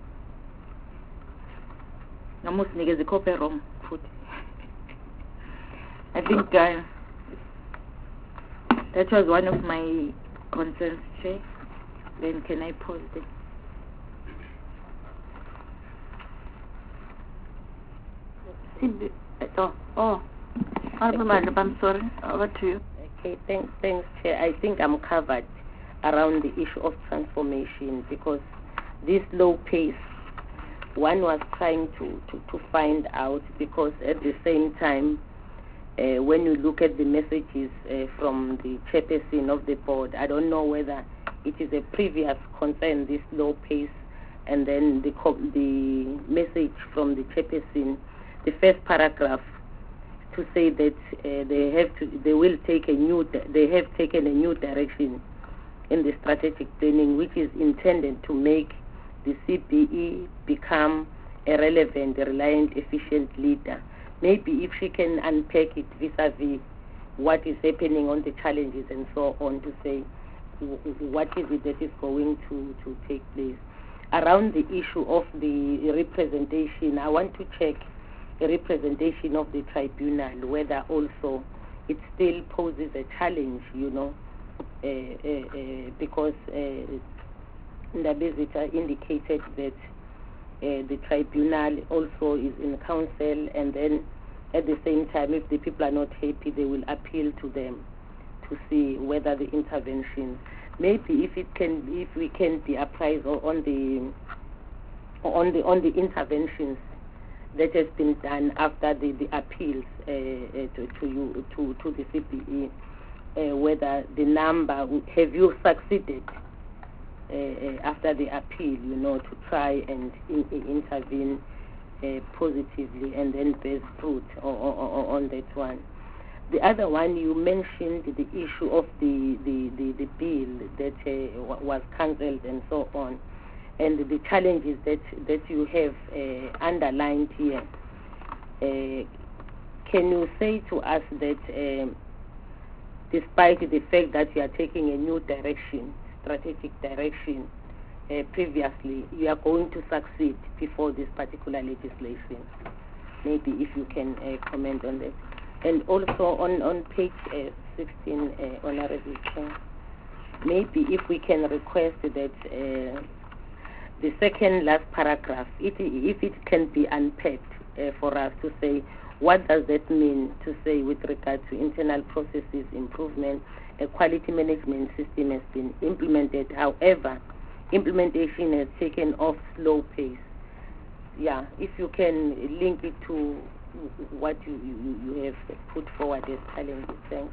Almost niggas copy wrong food. I think uh, that was one of my concerns, Chair. Then can I pause there? Oh, oh. I'm sorry. Over to you. Okay, thanks, thanks, Chair. I think I'm covered around the issue of transformation, because this low pace, one was trying to, to, to find out, because at the same time, uh, when you look at the messages uh, from the chairperson of the board, I don't know whether it is a previous concern, this low pace, and then the, co- the message from the chairperson, the first paragraph, to say that uh, they have to, they will take a new, they have taken a new direction in the strategic planning, which is intended to make the C B E become a relevant, reliant, efficient leader. Maybe if she can unpack it vis-a-vis what is happening on the challenges and so on, to say what is it that is going to, to take place. Around the issue of the representation, I want to check the representation of the tribunal, whether also it still poses a challenge, you know, uh, uh, uh, because uh, Ndabezitha indicated that uh, the tribunal also is in council, and then at the same time, if the people are not happy, they will appeal to them to see whether the intervention, maybe if it can, if we can be apprised on the on the on the interventions that has been done after the, the appeals uh, uh, to to you to, to the C B E, uh, whether the number, have you succeeded uh, uh, after the appeal, you know, to try and in, in intervene uh, positively and then bear fruit on, on, on that one. The other one, you mentioned the issue of the, the, the, the bill that uh, was cancelled and so on, and the challenges that, that you have uh, underlined here. Uh, can you say to us that um, despite the fact that you are taking a new direction, strategic direction, uh, previously, you are going to succeed before this particular legislation? Maybe if you can uh, comment on that. And also on, on page uh, sixteen, uh, Honorable Chair, maybe if we can request that uh, the second last paragraph, it, if it can be unpacked uh, for us to say, what does that mean to say with regard to internal processes improvement, a quality management system has been implemented, however, implementation has taken off slow pace. Yeah, if you can link it to what you, you, you have put forward as challenges. Thanks.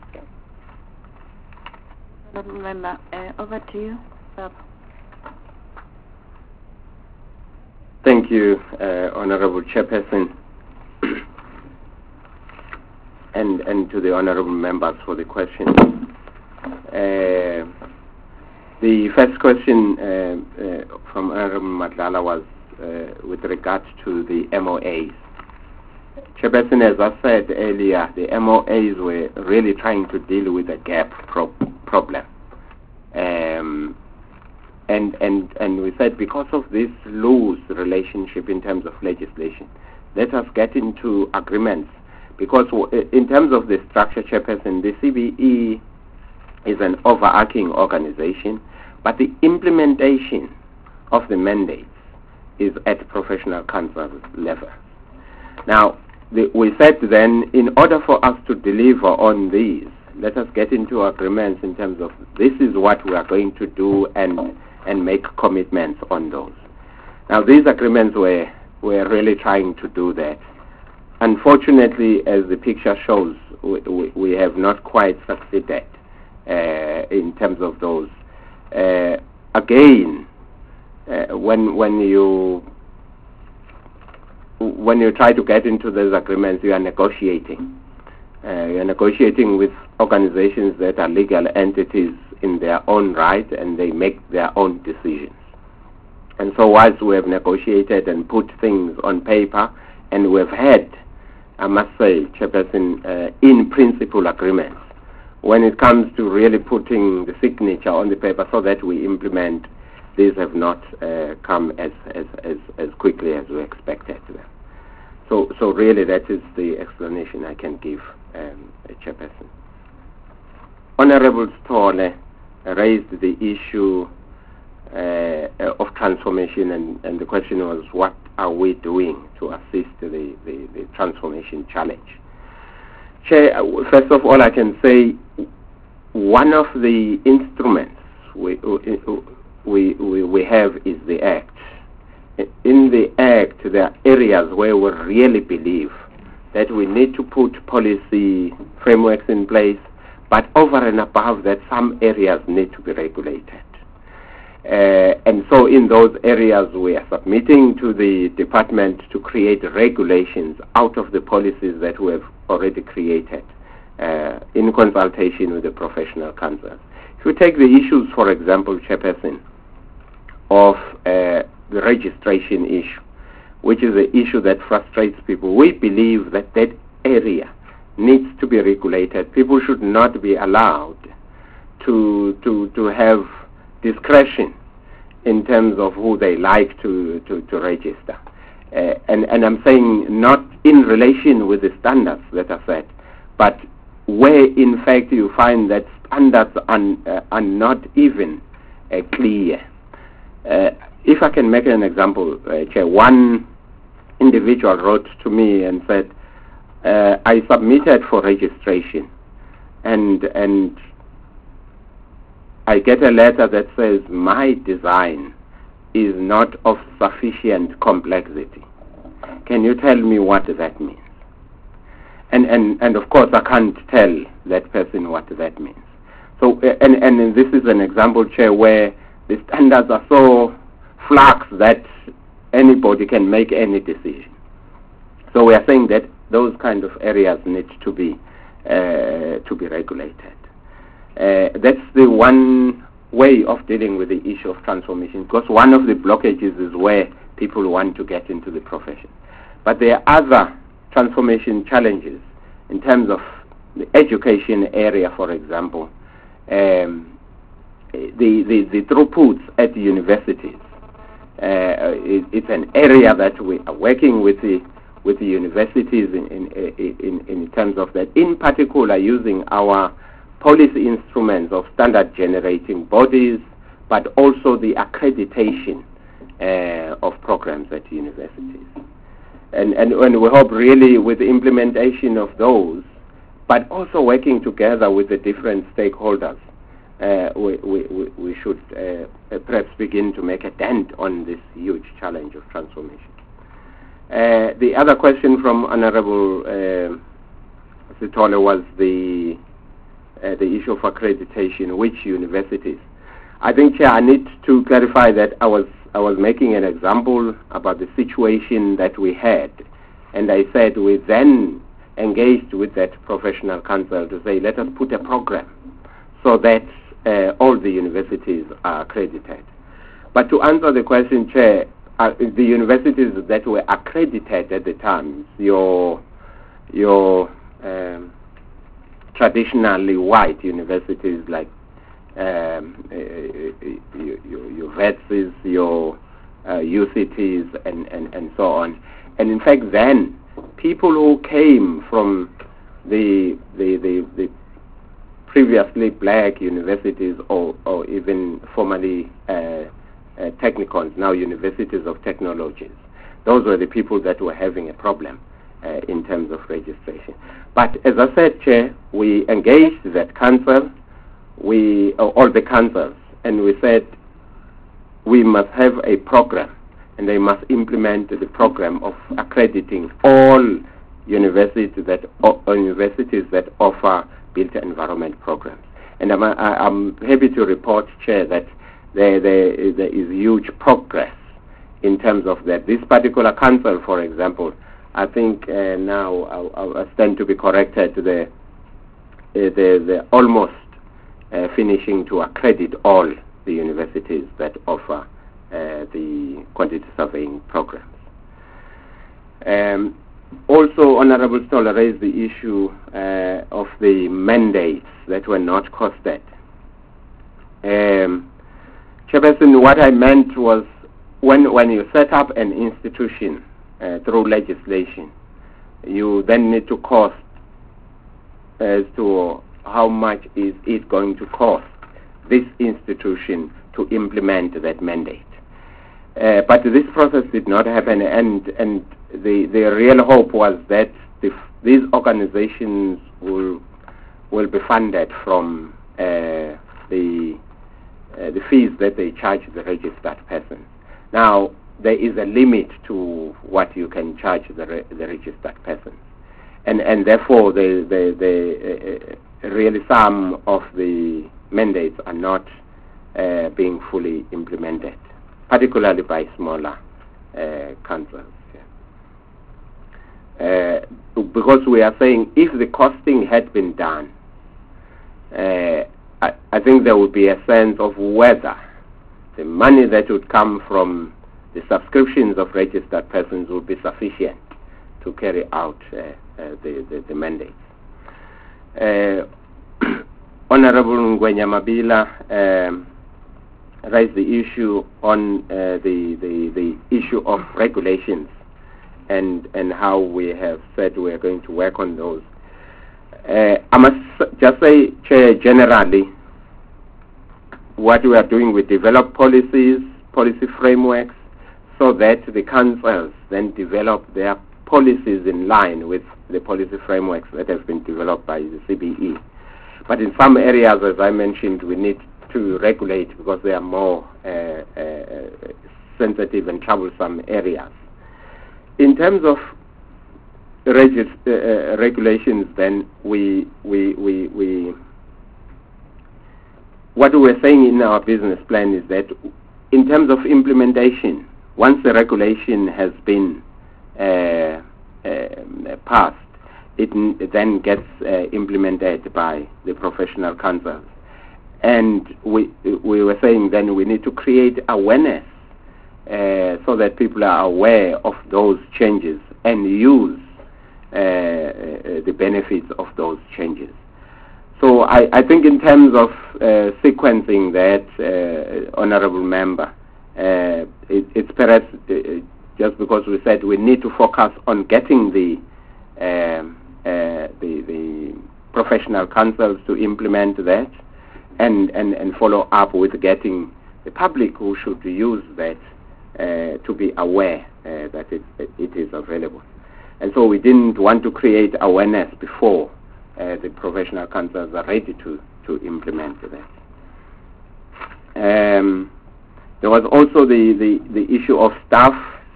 Honourable Member, uh, over to you. Bob. Thank you, uh, Honourable Chairperson, and and to the Honourable members for the question. Uh, the first question uh, uh, from Honourable Madlala was uh, with regard to the M O As. Chairperson, as I said earlier, the M O As were really trying to deal with a gap pro- problem. Um, And, and and we said, because of this loose relationship in terms of legislation, let us get into agreements. Because in terms of the structure, Chairperson, the C B E is an overarching organization, but the implementation of the mandates is at professional council level. Now, the, we said then, in order for us to deliver on these, let us get into agreements in terms of this is what we are going to do, and and make commitments on those. Now, these agreements were, were really trying to do that. Unfortunately, as the picture shows, we, we, we have not quite succeeded uh, in terms of those. Uh, again, uh, when when you when you try to get into those agreements, you are negotiating. Uh, you are negotiating with organizations that are legal entities in their own right, and they make their own decisions. And so whilst we have negotiated and put things on paper, and we've had, I must say, Chairperson, uh, in principle agreements, when it comes to really putting the signature on the paper so that we implement, these have not uh, come as, as, as, as quickly as we expected them. So, so really that is the explanation I can give, um, Chairperson. Honourable Stole raised the issue uh, of transformation, and, and the question was, what are we doing to assist the, the, the transformation challenge? Chair, first of all, I can say one of the instruments we, we, we, we have is the Act. in the Act, there are areas where we really believe that we need to put policy frameworks in place, but over and above that, some areas need to be regulated. Uh, and so in those areas, we are submitting to the department to create regulations out of the policies that we have already created uh, in consultation with the professional councils. If you take the issues, for example, Chairperson, of uh, the registration issue, which is an issue that frustrates people, we believe that that area needs to be regulated. People should not be allowed to to to have discretion in terms of who they like to, to, to register. Uh, and, and I'm saying not in relation with the standards that are set, but where in fact you find that standards are, uh, are not even uh, clear. Uh, if I can make an example, uh, Chair, one individual wrote to me and said, uh, I submitted for registration and and I get a letter that says my design is not of sufficient complexity. Can you tell me what that means? And and, and of course I can't tell that person what that means. So and, and this is an example, Chair, where the standards are so flux that anybody can make any decision. So we are saying that those kind of areas need to be uh, to be regulated. Uh, that's the one way of dealing with the issue of transformation, because one of the blockages is where people want to get into the profession. But there are other transformation challenges in terms of the education area, for example. Um, the, the, the throughputs at the universities. Uh, it, it's an area that we are working with the with the universities in, in, in, in terms of that, in particular using our policy instruments of standard generating bodies, but also the accreditation uh, of programs at universities. And, and, and we hope really with the implementation of those, but also working together with the different stakeholders, uh, we, we, we should uh, perhaps begin to make a dent on this huge challenge of transformation. Uh, the other question from Honorable uh, Sithole was the Uh, the issue of accreditation, which universities. I think, Chair, I need to clarify that I was I was making an example about the situation that we had, and I said we then engaged with that professional council to say, let us put a program so that uh, all the universities are accredited. But to answer the question, Chair, uh, the universities that were accredited at the time, your your um, traditionally white universities like um, uh, your, your, your V E T Ss, your uh, U C Ts, and, and, and so on. And in fact, then people who came from the the, the, the previously black universities, or, or even formerly uh, uh, technicons, now universities of technologies, those were the people that were having a problem uh, in terms of registration. But as I said, Chair, we engaged that council, we uh, all the councils, and we said we must have a program, and they must implement the program of accrediting all universities that uh, universities that offer built environment programs. And I'm, I'm happy to report, Chair, that there, there, there is huge progress in terms of that. This particular council, for example, I think uh, now I, I stand to be corrected. The uh, the, the almost uh, finishing to accredit all the universities that offer uh, the quantity surveying programs. Um, also, Honourable Stoller raised the issue uh, of the mandates that were not costed. Um, Chairperson, what I meant was when when you set up an institution Uh, through legislation, you then need to cost as to how much is it going to cost this institution to implement that mandate. Uh, but this process did not happen, and and the, the real hope was that the, these organizations will will be funded from uh, the uh, the fees that they charge the registered person. Now, there is a limit to what you can charge the, re- the registered person. And, and therefore, the, the, the, uh, really some of the mandates are not uh, being fully implemented, particularly by smaller uh, councils. Uh, because we are saying if the costing had been done, uh, I, I think there would be a sense of whether the money that would come from the subscriptions of registered persons would be sufficient to carry out uh, uh, the, the, the mandates. Uh, Honorable Ngwenya Mabila um, raised the issue on uh, the, the, the issue of regulations and and how we have said we are going to work on those. Uh, I must just say, Chair, generally, what we are doing, we develop policies, policy frameworks, so that the councils then develop their policies in line with the policy frameworks that have been developed by the C B E. But in some areas, as I mentioned, we need to regulate because they are more uh, uh, sensitive and troublesome areas. In terms of regis- uh, regulations, then we, we, we, we, what we were saying in our business plan is that in terms of implementation, once the regulation has been uh, uh, passed, it, n- it then gets uh, implemented by the professional councils. And we, we were saying then we need to create awareness Uh, so that people are aware of those changes and use uh, uh, the benefits of those changes. So I, I think in terms of uh, sequencing that, uh, Honourable Member, uh, it, it's perhaps uh, just because we said we need to focus on getting the, um, uh, the, the professional councils to implement that and, and, and follow up with getting the public who should use that Uh, to be aware uh, that it, it is available. And so we didn't want to create awareness before uh, the professional councils are ready to, to implement that. Um, there was also the, the, the issue of staff.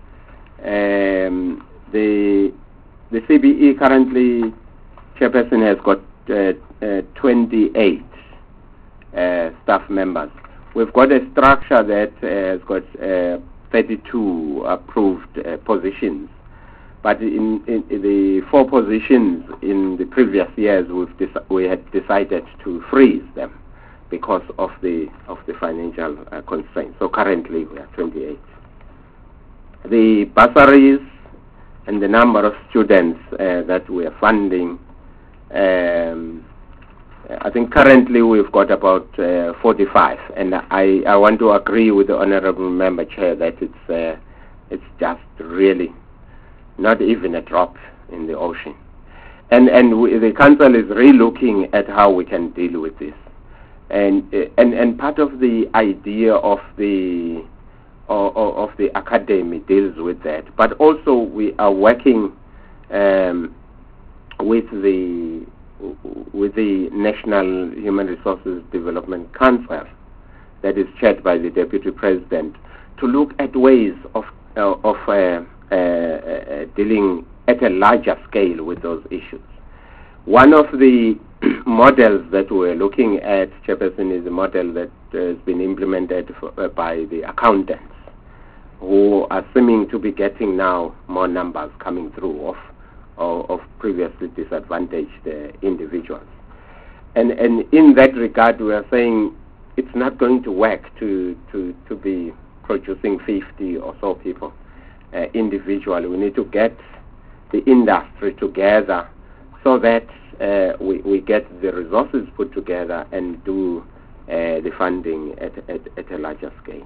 Um, the, the C B E currently, Chairperson, has got uh, uh, twenty-eight uh, staff members. We've got a structure that uh, has got uh, thirty-two approved uh, positions, but in, in, in the four positions in the previous years, we've deci- we had decided to freeze them because of the of the financial uh, constraints. So currently we are twenty-eight. The bursaries and the number of students uh, that we are funding, um, I think currently we've got about uh, forty-five, and I, I want to agree with the Honourable Member Chair that it's uh, it's just really not even a drop in the ocean, and and we, the Council is re-looking at how we can deal with this, and and and part of the idea of the of, of the academy deals with that, but also we are working um, with the with the National Human Resources Development Council that is chaired by the Deputy President to look at ways of uh, of uh, uh, uh, dealing at a larger scale with those issues. One of the models that we're looking at, Chairperson, is a model that has been implemented for, uh, by the accountants who are seeming to be getting now more numbers coming through of of previously disadvantaged uh, individuals. And and in that regard, we are saying it's not going to work to, to, to be producing fifty or so people uh, individually. We need to get the industry together so that uh, we, we get the resources put together and do uh, the funding at, at, at a larger scale.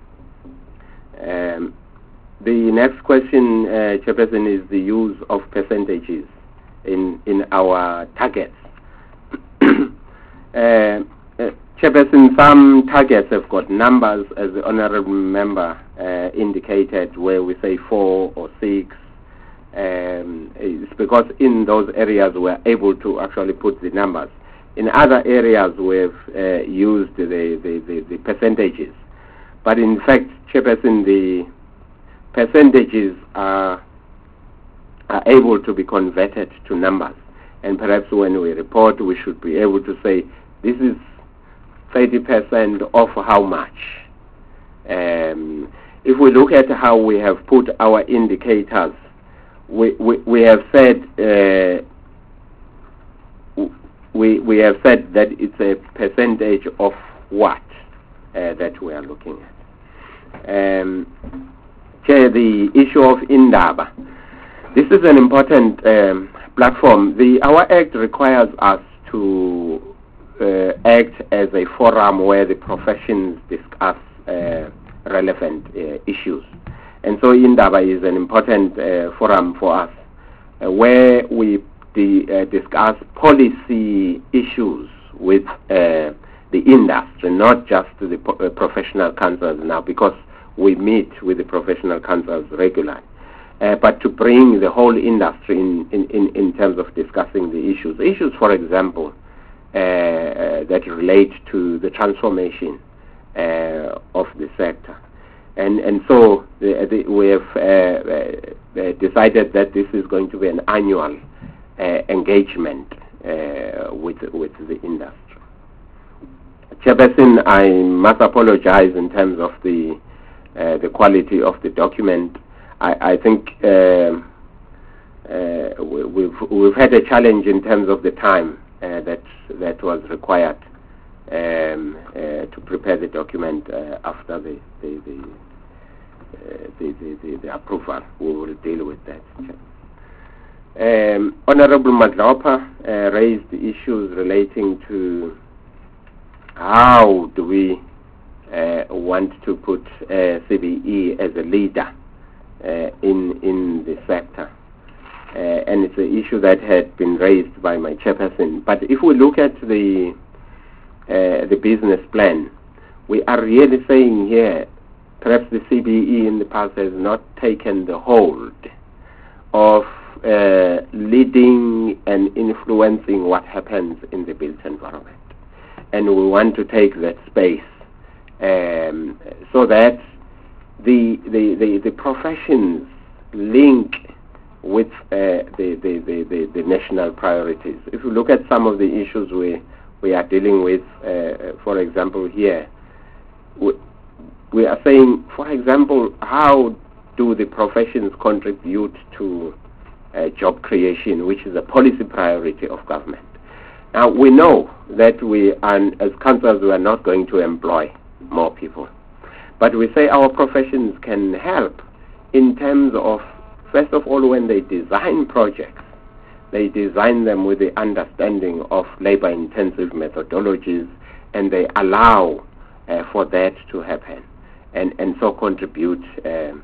Um, The next question, uh, Chairperson, is the use of percentages in, in our targets. uh, uh, Chairperson, some targets have got numbers, as the Honourable Member uh, indicated, where we say four or six. Um, it's because in those areas we're able to actually put the numbers. In other areas we've uh, used the, the, the, the percentages. But in fact, Chairperson, the percentages are, are able to be converted to numbers. And perhaps when we report, we should be able to say, this is thirty percent of how much. Um, if we look at how we have put our indicators, we, we, we have said uh, we, we have said that it's a percentage of what uh, that we are looking at. Um, Chair, the issue of Indaba. This is an important um, platform. The Our Act requires us to uh, act as a forum where the professions discuss uh, relevant uh, issues. And so Indaba is an important uh, forum for us uh, where we di- uh, discuss policy issues with uh, the industry, not just the po- uh, professional councils now, because we meet with the professional councils regularly. Uh, but to bring the whole industry in, in, in, in terms of discussing the issues. Issues, for example, uh, uh, that relate to the transformation uh, of the sector. And and so the, the, we have uh, uh, decided that this is going to be an annual uh, engagement uh, with, with the industry. Chairperson, I must apologize in terms of the, uh, the quality of the document. I, I think uh, uh, we, we've we've had a challenge in terms of the time uh, that that was required um, uh, to prepare the document uh, after the the the, uh, the, the, the the approval. We will deal with that. Um, Honorable Madlapa uh, raised issues relating to how do we uh, want to put uh, C B E as a leader Uh, in in the sector, uh, and it's an issue that had been raised by my chairperson. But if we look at the uh, the business plan, we are really saying here, perhaps the C B E in the past has not taken the hold of uh, leading and influencing what happens in the built environment, and we want to take that space um, so that The, the, the, the professions link with uh, the, the, the, the, the national priorities. If you look at some of the issues we, we are dealing with, uh, for example, here, we, we are saying, for example, how do the professions contribute to uh, job creation, which is a policy priority of government. Now, we know that we, are, as councils, we are not going to employ more people. But we say our professions can help in terms of, first of all, when they design projects, they design them with the understanding of labor-intensive methodologies, and they allow uh, for that to happen, and, and so contribute uh,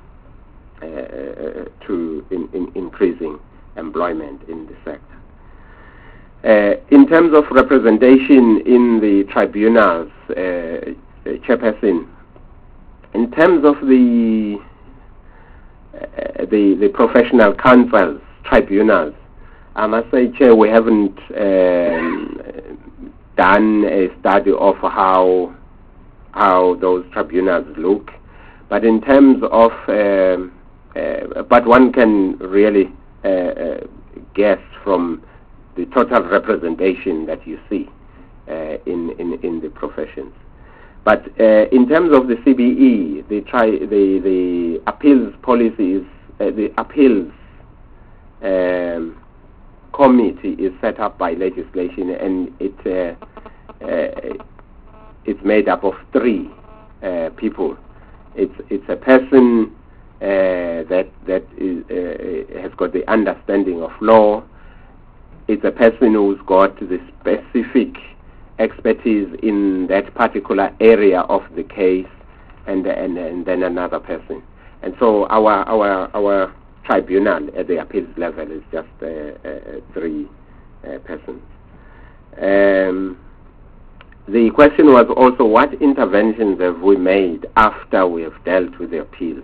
uh, to in, in increasing employment in the sector. Uh, in terms of representation in the tribunals, uh, Chairperson, in terms of the, uh, the the professional councils, tribunals, I must say, Chair, we haven't um, done a study of how how those tribunals look, but in terms of, um, uh, but one can really uh, uh, guess from the total representation that you see uh, in, in in the professions. But uh, in terms of the C B E, the, tri- the, the appeals policies, uh, the appeals um, committee is set up by legislation, and it uh, uh, it's made up of three uh, people. It's it's a person uh, that that is, uh, has got the understanding of law. It's a person who's got the specific expertise in that particular area of the case, and, and and then another person. And so our our our tribunal at the appeals level is just uh, uh, three uh, persons. Um, the question was also, what interventions have we made after we have dealt with the appeals?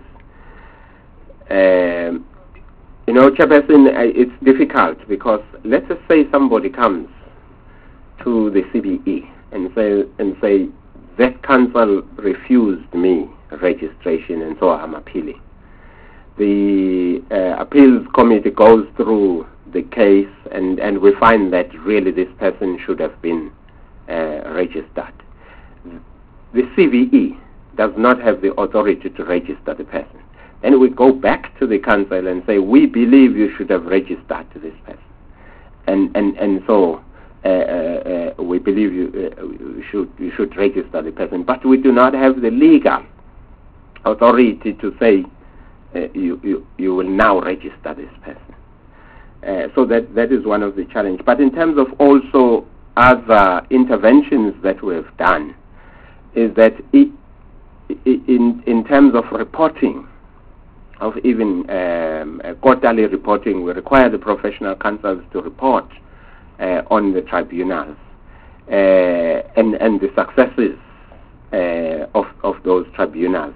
Um, you know, Chairperson, it's difficult because let's just say somebody comes to the C B E and say and say that council refused me registration, and so I'm appealing. the uh, appeals committee goes through the case, and, and we find that really this person should have been uh, registered. The C V E does not have the authority to register the person. Then we go back to the council and say, we believe you should have registered this person. And, and, and so uh, uh, uh, we believe you, uh, you, should, you should register the person. But we do not have the legal authority to say uh, you, you, you will now register this person. Uh, so that, that is one of the challenges. But in terms of also other interventions that we have done, is that it, in, in terms of reporting, of even um, uh, quarterly reporting, we require the professional councils to report uh, on the tribunals uh, and, and the successes uh, of, of those tribunals.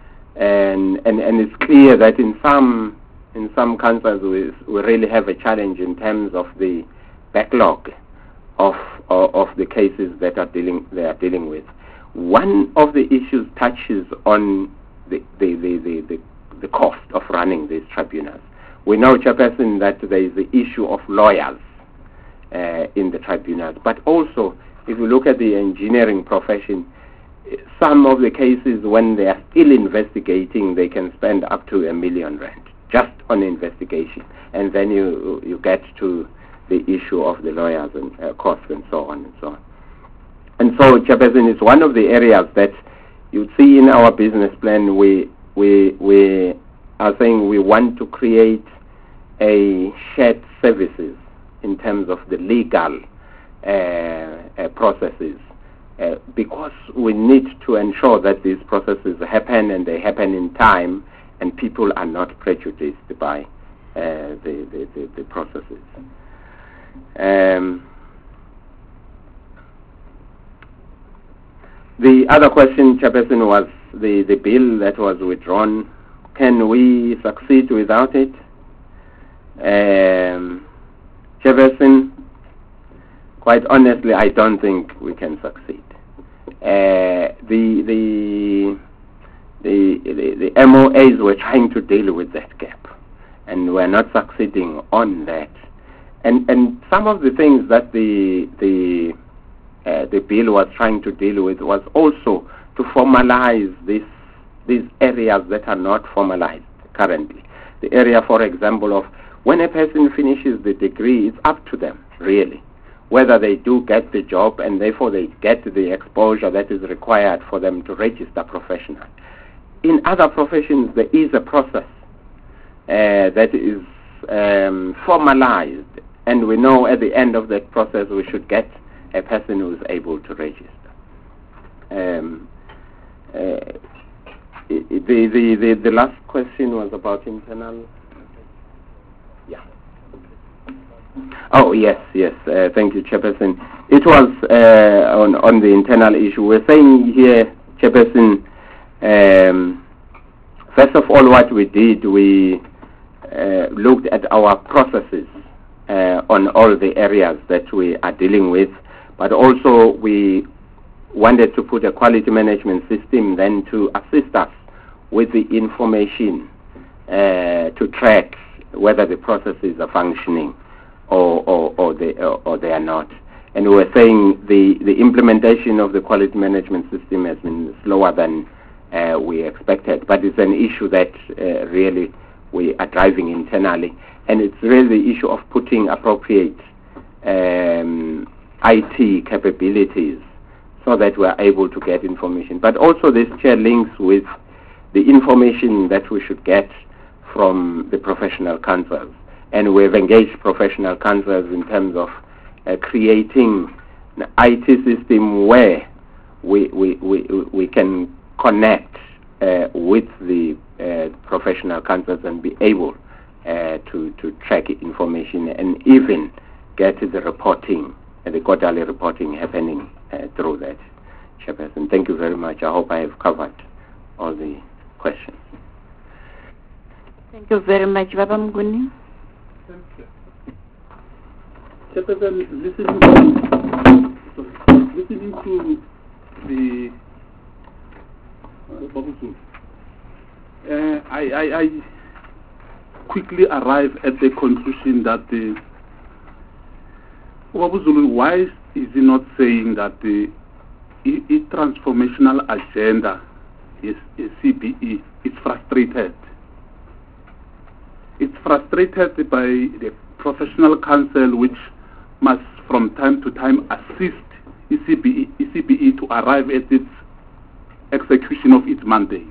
And, and, and it's clear that in some in some councils we, we really have a challenge in terms of the backlog of, of, of the cases that are dealing, they are dealing with. One of the issues touches on the, the, the, the, the, the cost of running these tribunals. We know, Chairperson, that there is the issue of lawyers uh, in the tribunals, but also if you look at the engineering profession, some of the cases when they are still investigating, they can spend up to a million rand just on investigation, and then you you get to the issue of the lawyers and uh, costs and so on and so on. And so, Chairperson, is one of the areas that you see in our business plan. We we we are saying we want to create a shared services in terms of the legal uh, uh, processes, uh, because we need to ensure that these processes happen and they happen in time, and people are not prejudiced by uh, the, the, the, the processes. Um, the other question, Chairperson, was the, the bill that was withdrawn. Can we succeed without it? Um, Chairperson, quite honestly, I don't think we can succeed. Uh, the, the, the, the, the M O As were trying to deal with that gap, and we're not succeeding on that. And, and some of the things that the, the, uh, the bill was trying to deal with was also to formalize this, these areas that are not formalized currently. The area, for example, of when a person finishes the degree, it's up to them, really, whether they do get the job, and therefore they get the exposure that is required for them to register professional. In other professions, there is a process uh, that is um, formalized, and we know at the end of that process we should get a person who is able to register. Um, uh, the, the, the, the last question was about internal... Yeah. Oh, yes, yes. Uh, thank you, Chairperson. It was uh, on, on the internal issue. We're saying here, Chairperson, um, first of all, what we did, we uh, looked at our processes uh, on all the areas that we are dealing with, but also we wanted to put a quality management system then to assist us with the information uh, to track whether the processes are functioning or, or, or, they, or, or they are not. And we were saying the, the implementation of the quality management system has been slower than uh, we expected, but it's an issue that uh, really we are driving internally. And it's really the issue of putting appropriate um, I T capabilities so that we are able to get information. But also this chair links with the information that we should get from the professional councils. And we've engaged professional councils in terms of uh, creating an I T system where we, we, we, we can connect uh, with the uh, professional councils and be able uh, to, to track information and even get the reporting, uh, the quarterly reporting happening uh, through that. Chairperson, thank you very much. I hope I have covered all the questions. Thank you very much, Baba Mguni. Chairperson, listening to, listening to the uh, uh, I, I, I, quickly arrive at the conclusion that the Ubabuzulu, why is he not saying that the i- i- transformational agenda is, is C B E is frustrated? It's frustrated by the professional council, which must from time to time assist E C B E, E C B E to arrive at its execution of its mandate.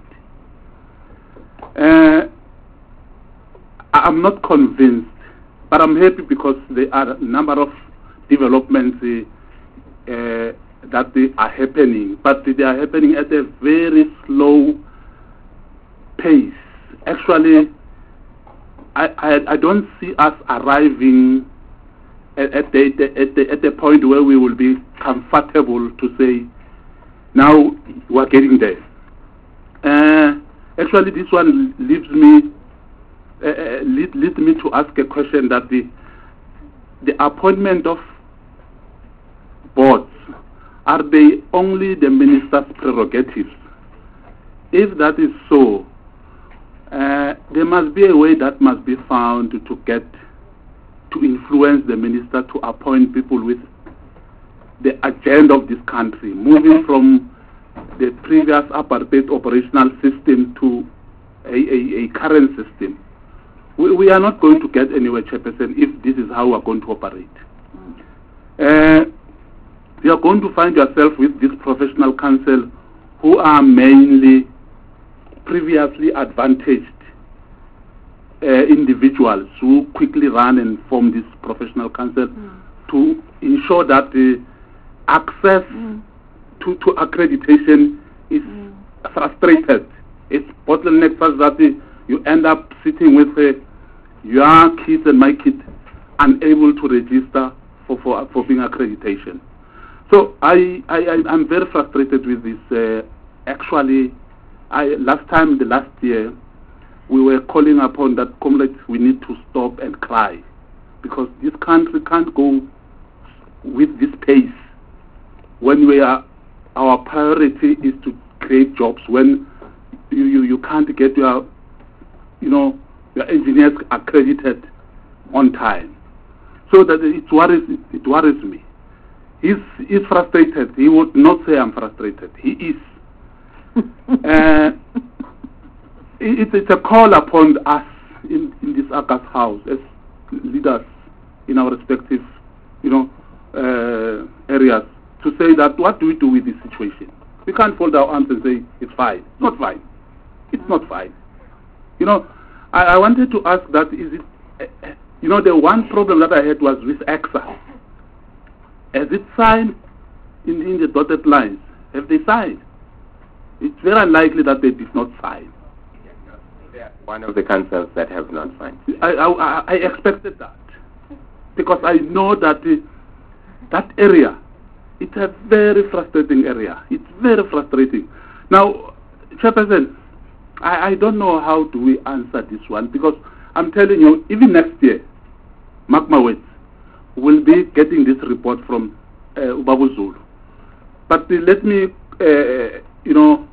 Uh, I'm not convinced, but I'm happy because there are a number of developments uh, uh, that they are happening, but they are happening at a very slow pace. Actually, I, I, I don't see us arriving at, at, the, at, the, at the point where we will be comfortable to say, now we're getting there. Uh, actually, this one leaves me, uh, lead, leads me to ask a question that the, the appointment of boards, are they only the minister's prerogatives? If that is so, uh, there must be a way that must be found to, to get, to influence the minister to appoint people with the agenda of this country, moving from the previous apartheid operational system to a, a, a current system. We, we are not going to get anywhere, Chairperson, if this is how we are going to operate. Uh, you are going to find yourself with this professional council who are mainly previously advantaged uh, individuals who quickly run and form this professional council mm. to ensure that the access mm. to, to accreditation is mm. frustrated. It's bottleneck such that you end up sitting with uh, your kids and my kids unable to register for, for, for being accreditation. So I, I, I, I'm very frustrated with this. Uh, actually, I, last time, the last year, we were calling upon that comrades, we need to stop and cry because this country can't go with this pace when we are, our priority is to create jobs, when you, you, you can't get your, you know, your engineers accredited on time. So that it worries, it worries me. He's, he's frustrated. He would not say I'm frustrated. He is. uh, it, it's a call upon us in, in this August House as leaders in our respective, you know, uh, areas to say that what do we do with this situation? We can't fold our arms and say it's fine. It's not fine. It's not fine. You know, I, I wanted to ask that is it, uh, you know, the one problem that I had was with E X A. Has it signed in, in the dotted lines? Have they signed? It's very unlikely that they did not sign. One of the councils that have not signed. I, I, I expected that because I know that uh, that area, it's a very frustrating area. It's very frustrating. Now, Chairperson, I, I don't know how do we answer this one because I'm telling you, even next year, mark my words, we'll be getting this report from uh, Ubabuzulu. But uh, let me, uh, you know,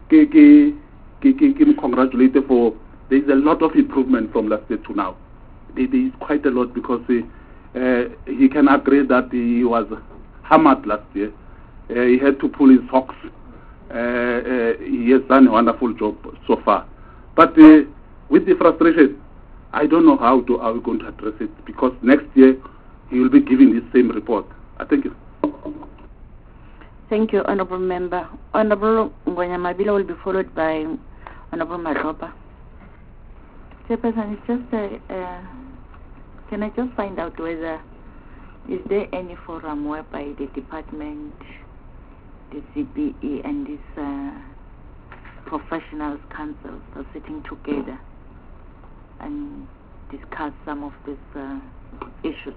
congratulate him for, there is a lot of improvement from last year to now. There, there is quite a lot because uh, uh, he can agree that he was hammered last year. Uh, he had to pull his socks. Uh, uh, he has done a wonderful job so far. But uh, with the frustration, I don't know how to how we're going to address it because next year he will be giving this same report. I thank you. Thank you, Honorable Member. Honorable Ngonyamabila will be followed by Honorable Madropa. Chairperson, it's just a, uh, can I just find out whether, is there any forum whereby the department, the C B E and these uh, professionals councils are sitting together and discuss some of these uh, issues?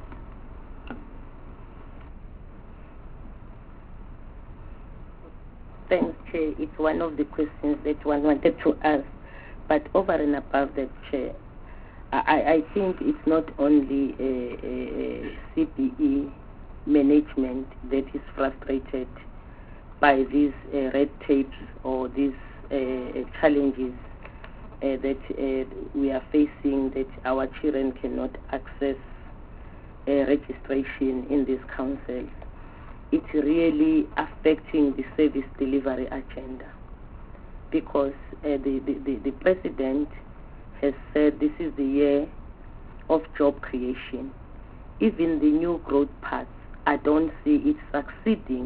Thanks, Chair. It's one of the questions that one wanted to ask. But over and above that, Chair, I, I think it's not only a, a, a C B E management that is frustrated by these uh, red tapes or these uh, challenges uh, that uh, we are facing, that our children cannot access uh, registration in these councils, it's really affecting the service delivery agenda, because uh, the, the, the, the president has said this is the year of job creation. Even the new growth paths, I don't see it succeeding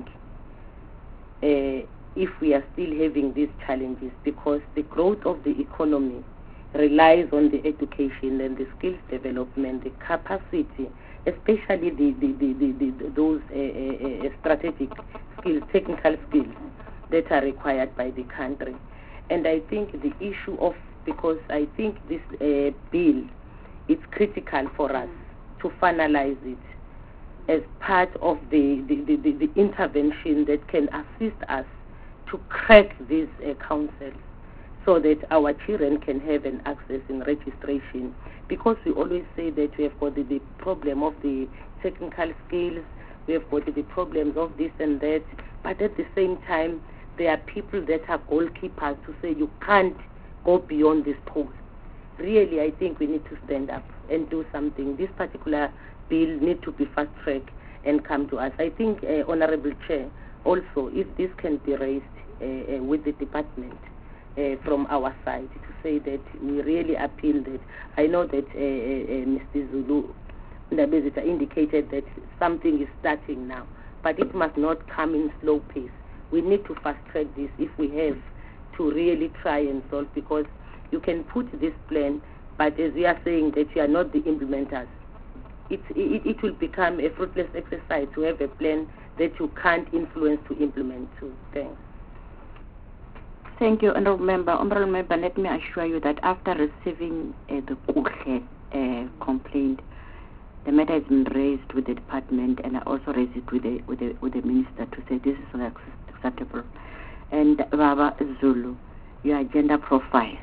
uh, if we are still having these challenges, because the growth of the economy relies on the education and the skills development, the capacity, especially the, the, the, the, the, those uh, uh, uh, strategic skills, technical skills that are required by the country. And I think the issue of, because I think this uh, bill, it's critical for us to finalize it as part of the, the, the, the, the intervention that can assist us to crack these uh, councils, so that our children can have an access in registration. Because we always say that we have got the, the problem of the technical skills, we have got the problems of this and that, but at the same time, there are people that are goalkeepers to say you can't go beyond this post. Really, I think we need to stand up and do something. This particular bill needs to be fast-tracked and come to us. I think, uh, Honorable Chair, also, if this can be raised uh, uh, with the department uh, from our side, to say that we really appeal that. I know that uh, uh, Mister Zulu Ndabezitha indicated that something is starting now, but it must not come in slow pace. We need to fast-track this if we have to really try and solve, because you can put this plan, but as we are saying that you are not the implementers, it, it, it will become a fruitless exercise to have a plan that you can't influence to implement too. Thanks. Thank you, Honorable Member. Honorable Member, let me assure you that after receiving uh, the Kuhle uh, complaint, the matter has been raised with the department, and I also raised it with the, with the, with the minister to say this is not acceptable. And Baba Zulu, your agenda profile,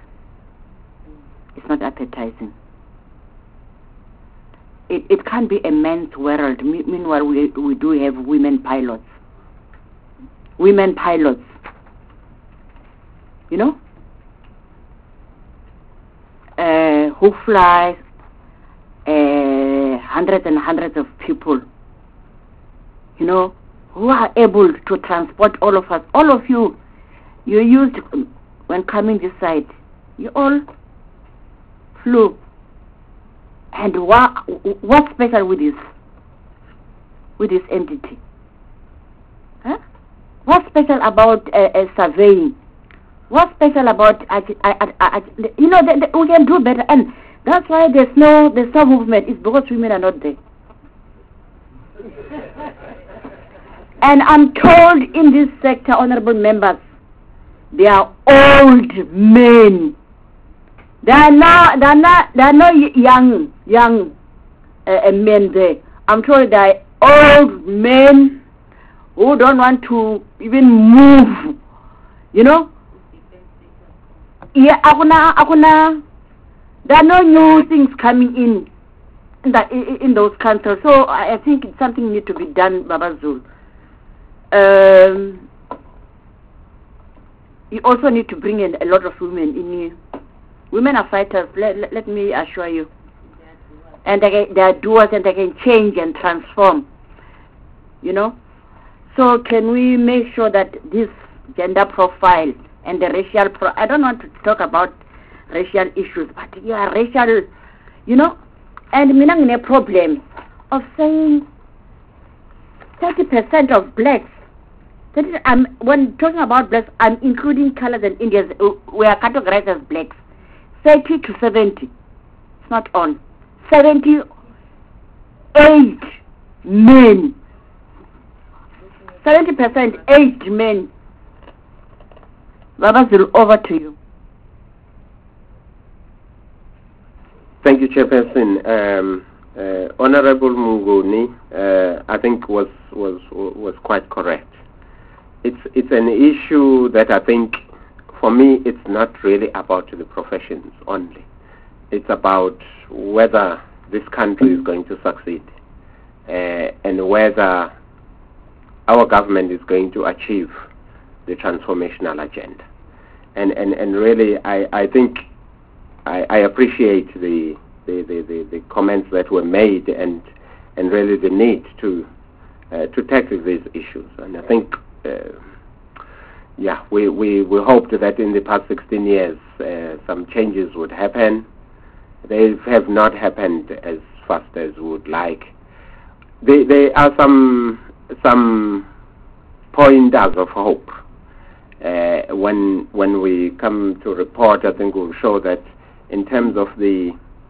it's not appetizing. It, it can't be a men's world. Me- meanwhile, we, we do have women pilots. Women pilots. You know? Uh, who fly uh, hundreds and hundreds of people. You know? Who are able to transport all of us. All of you, you used, when coming this side, you all flew. And what, what's special with this, with this entity? Huh? What's special about uh, uh, surveying? What's special about, uh, uh, uh, uh, you know, the, the, we can do better. And that's why there's no, there's no movement. It's because women are not there. And I'm told in this sector, honorable members, they are old men. They are not, they are not, they are not young, young uh, men there. I'm told they are old men who don't want to even move, you know. Yeah, akuna, akuna. There are no new things coming in in, that, in, in those countries. So I think something needs to be done, Baba Zul. Um, you also need to bring in a lot of women in here. Women are fighters, let, let, let me assure you. And they, can, they are doers, and they can change and transform. You know? So can we make sure that this gender profile and the racial pro... I don't want to talk about racial issues, but you are racial, you know? And minang a problem of saying thirty percent of blacks. I'm, when talking about blacks, I'm including colors and Indians. We are categorized as blacks. thirty to seventy. It's not on. seventy-eight men. seventy percent, eight men. Baba Zulu, over to you. Thank you, Chairperson. Um, uh, Honorable Munguni, uh, I think was was was quite correct. It's it's an issue that I think, for me, it's not really about the professions only. It's about whether this country is going to succeed uh, and whether our government is going to achieve the transformational agenda. And and, and really, I, I think I, I appreciate the the, the, the the comments that were made and and really the need to uh, to tackle these issues. And I think, uh, yeah, we, we, we hoped that in the past sixteen years uh, some changes would happen. They have not happened as fast as we would like. There, there are some some pointers of hope. Uh, when when we come to report, I think we'll show that in terms of the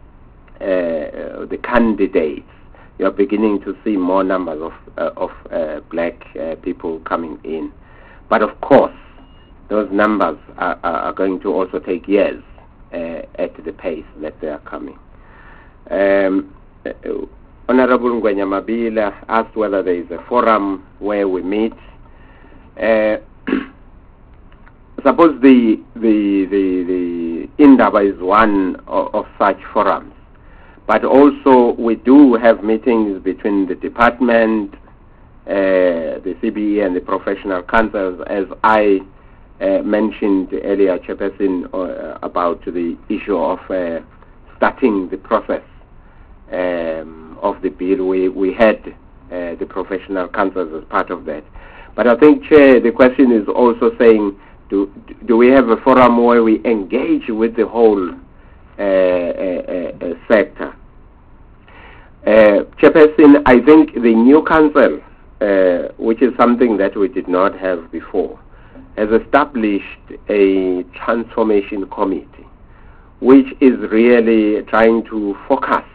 uh, the candidates, you are beginning to see more numbers of uh, of uh, black uh, people coming in. But of course, those numbers are, are going to also take years uh, at the pace that they are coming. Um, uh, Honorable Ngwenya Mabila asked whether there is a forum where we meet. Uh, suppose the the the, the Indaba is one of, of such forums, but also we do have meetings between the department, uh, the C B E, and the professional councils, as I uh, mentioned earlier, Chairperson, uh, about the issue of uh, starting the process um, of the bill. We we had uh, the professional councils as part of that. But I think, Chair, the question is also saying, do do we have a forum where we engage with the whole uh, uh, uh, sector? Uh, Chairperson, I think the new council, uh, which is something that we did not have before, has established a transformation committee, which is really trying to focus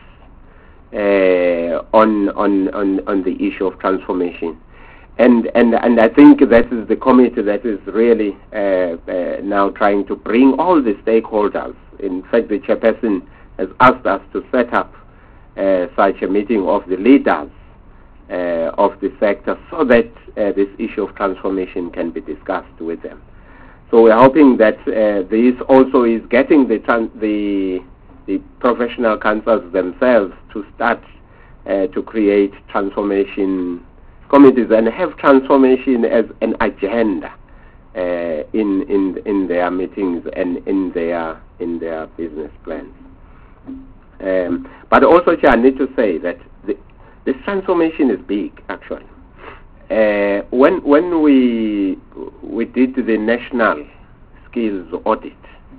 uh, on, on, on, on the issue of transformation. And, and and I think that is the committee that is really uh, uh, now trying to bring all the stakeholders. In fact, the chairperson has asked us to set up uh, such a meeting of the leaders uh, of the sector so that uh, this issue of transformation can be discussed with them. So we're hoping that uh, this also is getting the, trans the, the professional councils themselves to start uh, to create transformation committees and have transformation as an agenda uh, in in in their meetings and in their in their business plans. Um, but also, I need to say that the, this transformation is big. Actually, uh, when when we we did the national skills audit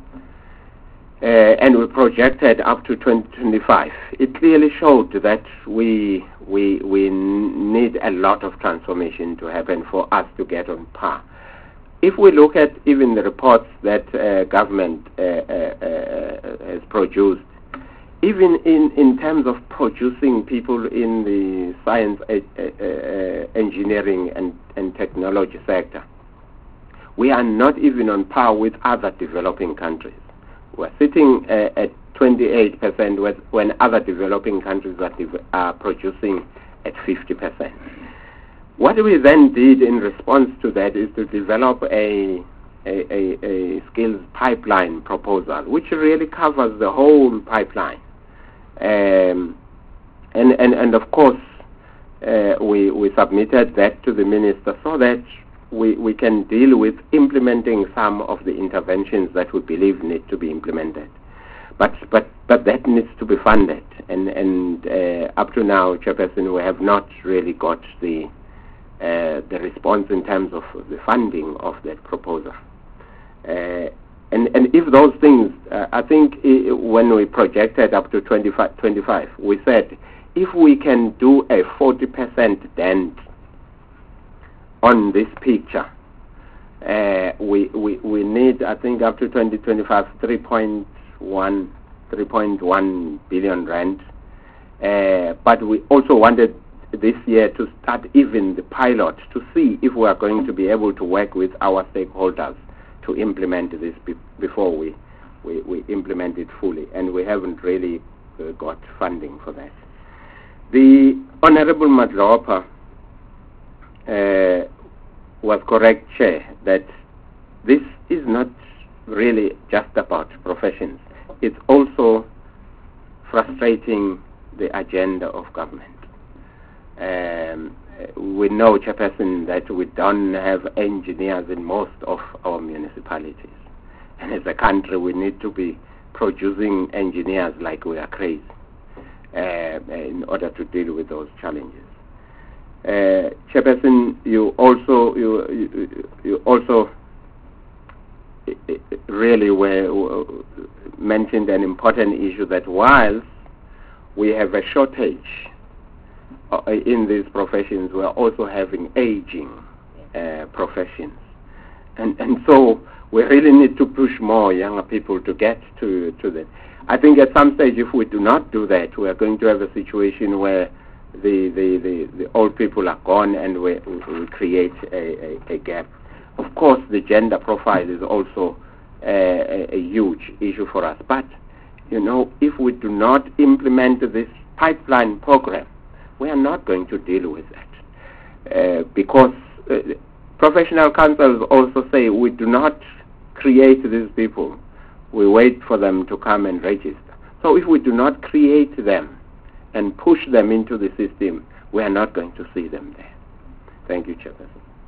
uh, and we projected up to twenty twenty-five, it clearly showed that we we we need a lot of transformation to happen for us to get on par. If we look at even the reports that uh, government uh, uh, uh, has produced, even in, in terms of producing people in the science, uh, uh, engineering and, and technology sector, we are not even on par with other developing countries. We're sitting uh, at twenty-eight percent when other developing countries are, are producing at fifty percent. What we then did in response to that is to develop a, a, a, a skills pipeline proposal, which really covers the whole pipeline. Um, and, and, and of course, uh, we, we submitted that to the minister so that we, we can deal with implementing some of the interventions that we believe need to be implemented. But but but that needs to be funded, and and uh, up to now, Chairperson, we have not really got the uh, the response in terms of the funding of that proposal. Uh, and and if those things, uh, I think I, when we projected up to twenty-five, twenty-five, we said if we can do a forty percent dent on this picture, uh, we we we need, I think, up to twenty twenty-five, three point one billion rand, uh, but we also wanted this year to start even the pilot to see if we are going to be able to work with our stakeholders to implement this be before we, we we implement it fully, and we haven't really uh, got funding for that. The Honorable Madlopa uh, was correct, Chair, that this is not really just about professions. It's also frustrating the agenda of government. Um, we know, Chairperson, that we don't have engineers in most of our municipalities. And as a country, we need to be producing engineers like we are crazy uh, in order to deal with those challenges. Uh, Chairperson, you also you you, you also really were, mentioned an important issue that whilst we have a shortage uh, in these professions, we are also having aging uh, professions, and and so we really need to push more younger people to get to to that. I think at some stage, if we do not do that, we are going to have a situation where the the, the, the old people are gone, and we, we create a, a, a gap. Of course, the gender profile is also uh, a, a huge issue for us. But, you know, if we do not implement this pipeline program, we are not going to deal with that. Uh, because uh, professional councils also say we do not create these people. We wait for them to come and register. So if we do not create them and push them into the system, we are not going to see them there. Thank you, Chairperson.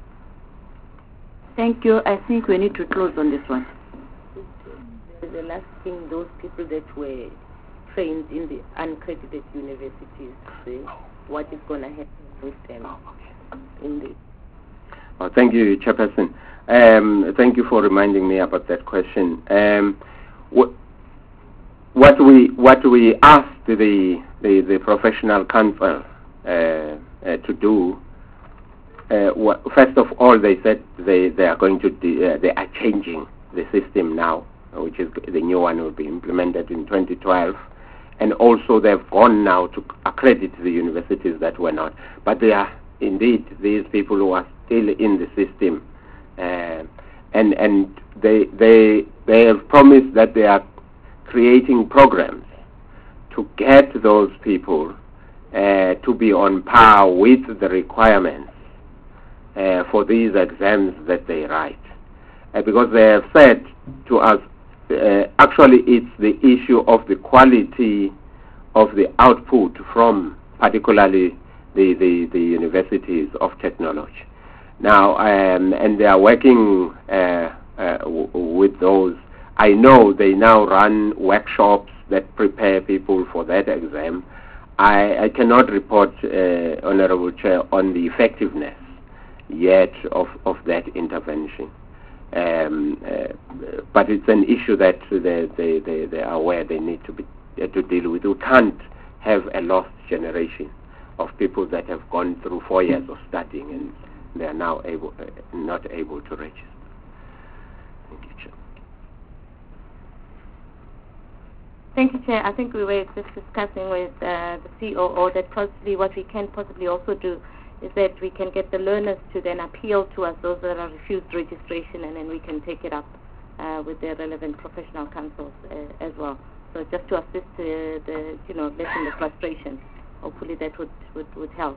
Thank you. I think we need to close on this one. The last thing, those people that were trained in the uncredited universities, uh, what is going to happen with them in the... Oh, thank you, Chairperson. Um, thank you for reminding me about that question. Um, wh- what we what we asked the the, the professional council uh, uh, to do. Uh, wh- first of all, they said they, they are going to de- uh, they are changing the system now, which is the new one will be implemented in twenty twelve, and also they've gone now to accredit the universities that were not. But they are indeed these people who are still in the system, uh, and and they they they have promised that they are creating programs to get those people uh, to be on par with the requirements uh, for these exams that they write. Uh, because they have said to us, uh, actually it's the issue of the quality of the output from particularly the, the, the universities of technology. Now, um, and they are working uh, uh, w- with those. I know they now run workshops that prepare people for that exam. I, I cannot report, uh, Honorable Chair, on the effectiveness yet of, of that intervention. Um, uh, but it's an issue that they, they, they, they are aware they need to, be, uh, to deal with. We can't have a lost generation of people that have gone through four years of studying and they are now able, uh, not able to register. Thank you, Chair. Thank you, Chair. I think we were just discussing with uh, the C O O that possibly what we can possibly also do is that we can get the learners to then appeal to us, those that are refused registration, and then we can take it up uh, with their relevant professional councils uh, as well. So just to assist uh, the, you know, lessen the frustration. Hopefully that would, would, would help.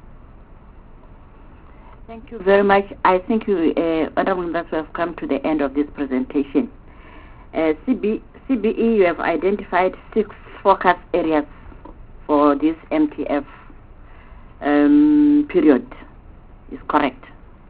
Thank you very much. I think you, uh, Honorable members, we have come to the end of this presentation. Uh, C B, C B E, you have identified six focus areas for this M T F um, period. Is correct.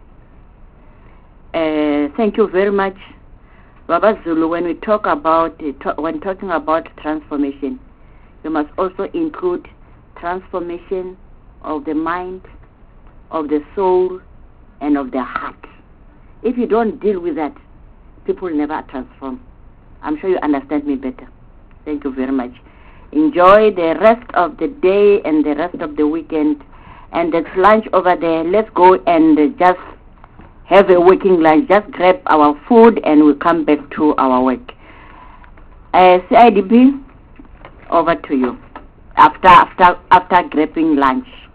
Uh, thank you very much, Baba Zulu. When we talk about uh, to- when talking about transformation, you must also include transformation of the mind, of the soul, and of the heart. If you don't deal with that, people will never transform. I'm sure you understand me better. Thank you very much. Enjoy the rest of the day and the rest of the weekend. And there's lunch over there. Let's go and uh, just have a working lunch. Just grab our food and we'll come back to our work. Uh, C I D B, over to you. After after after grabbing lunch.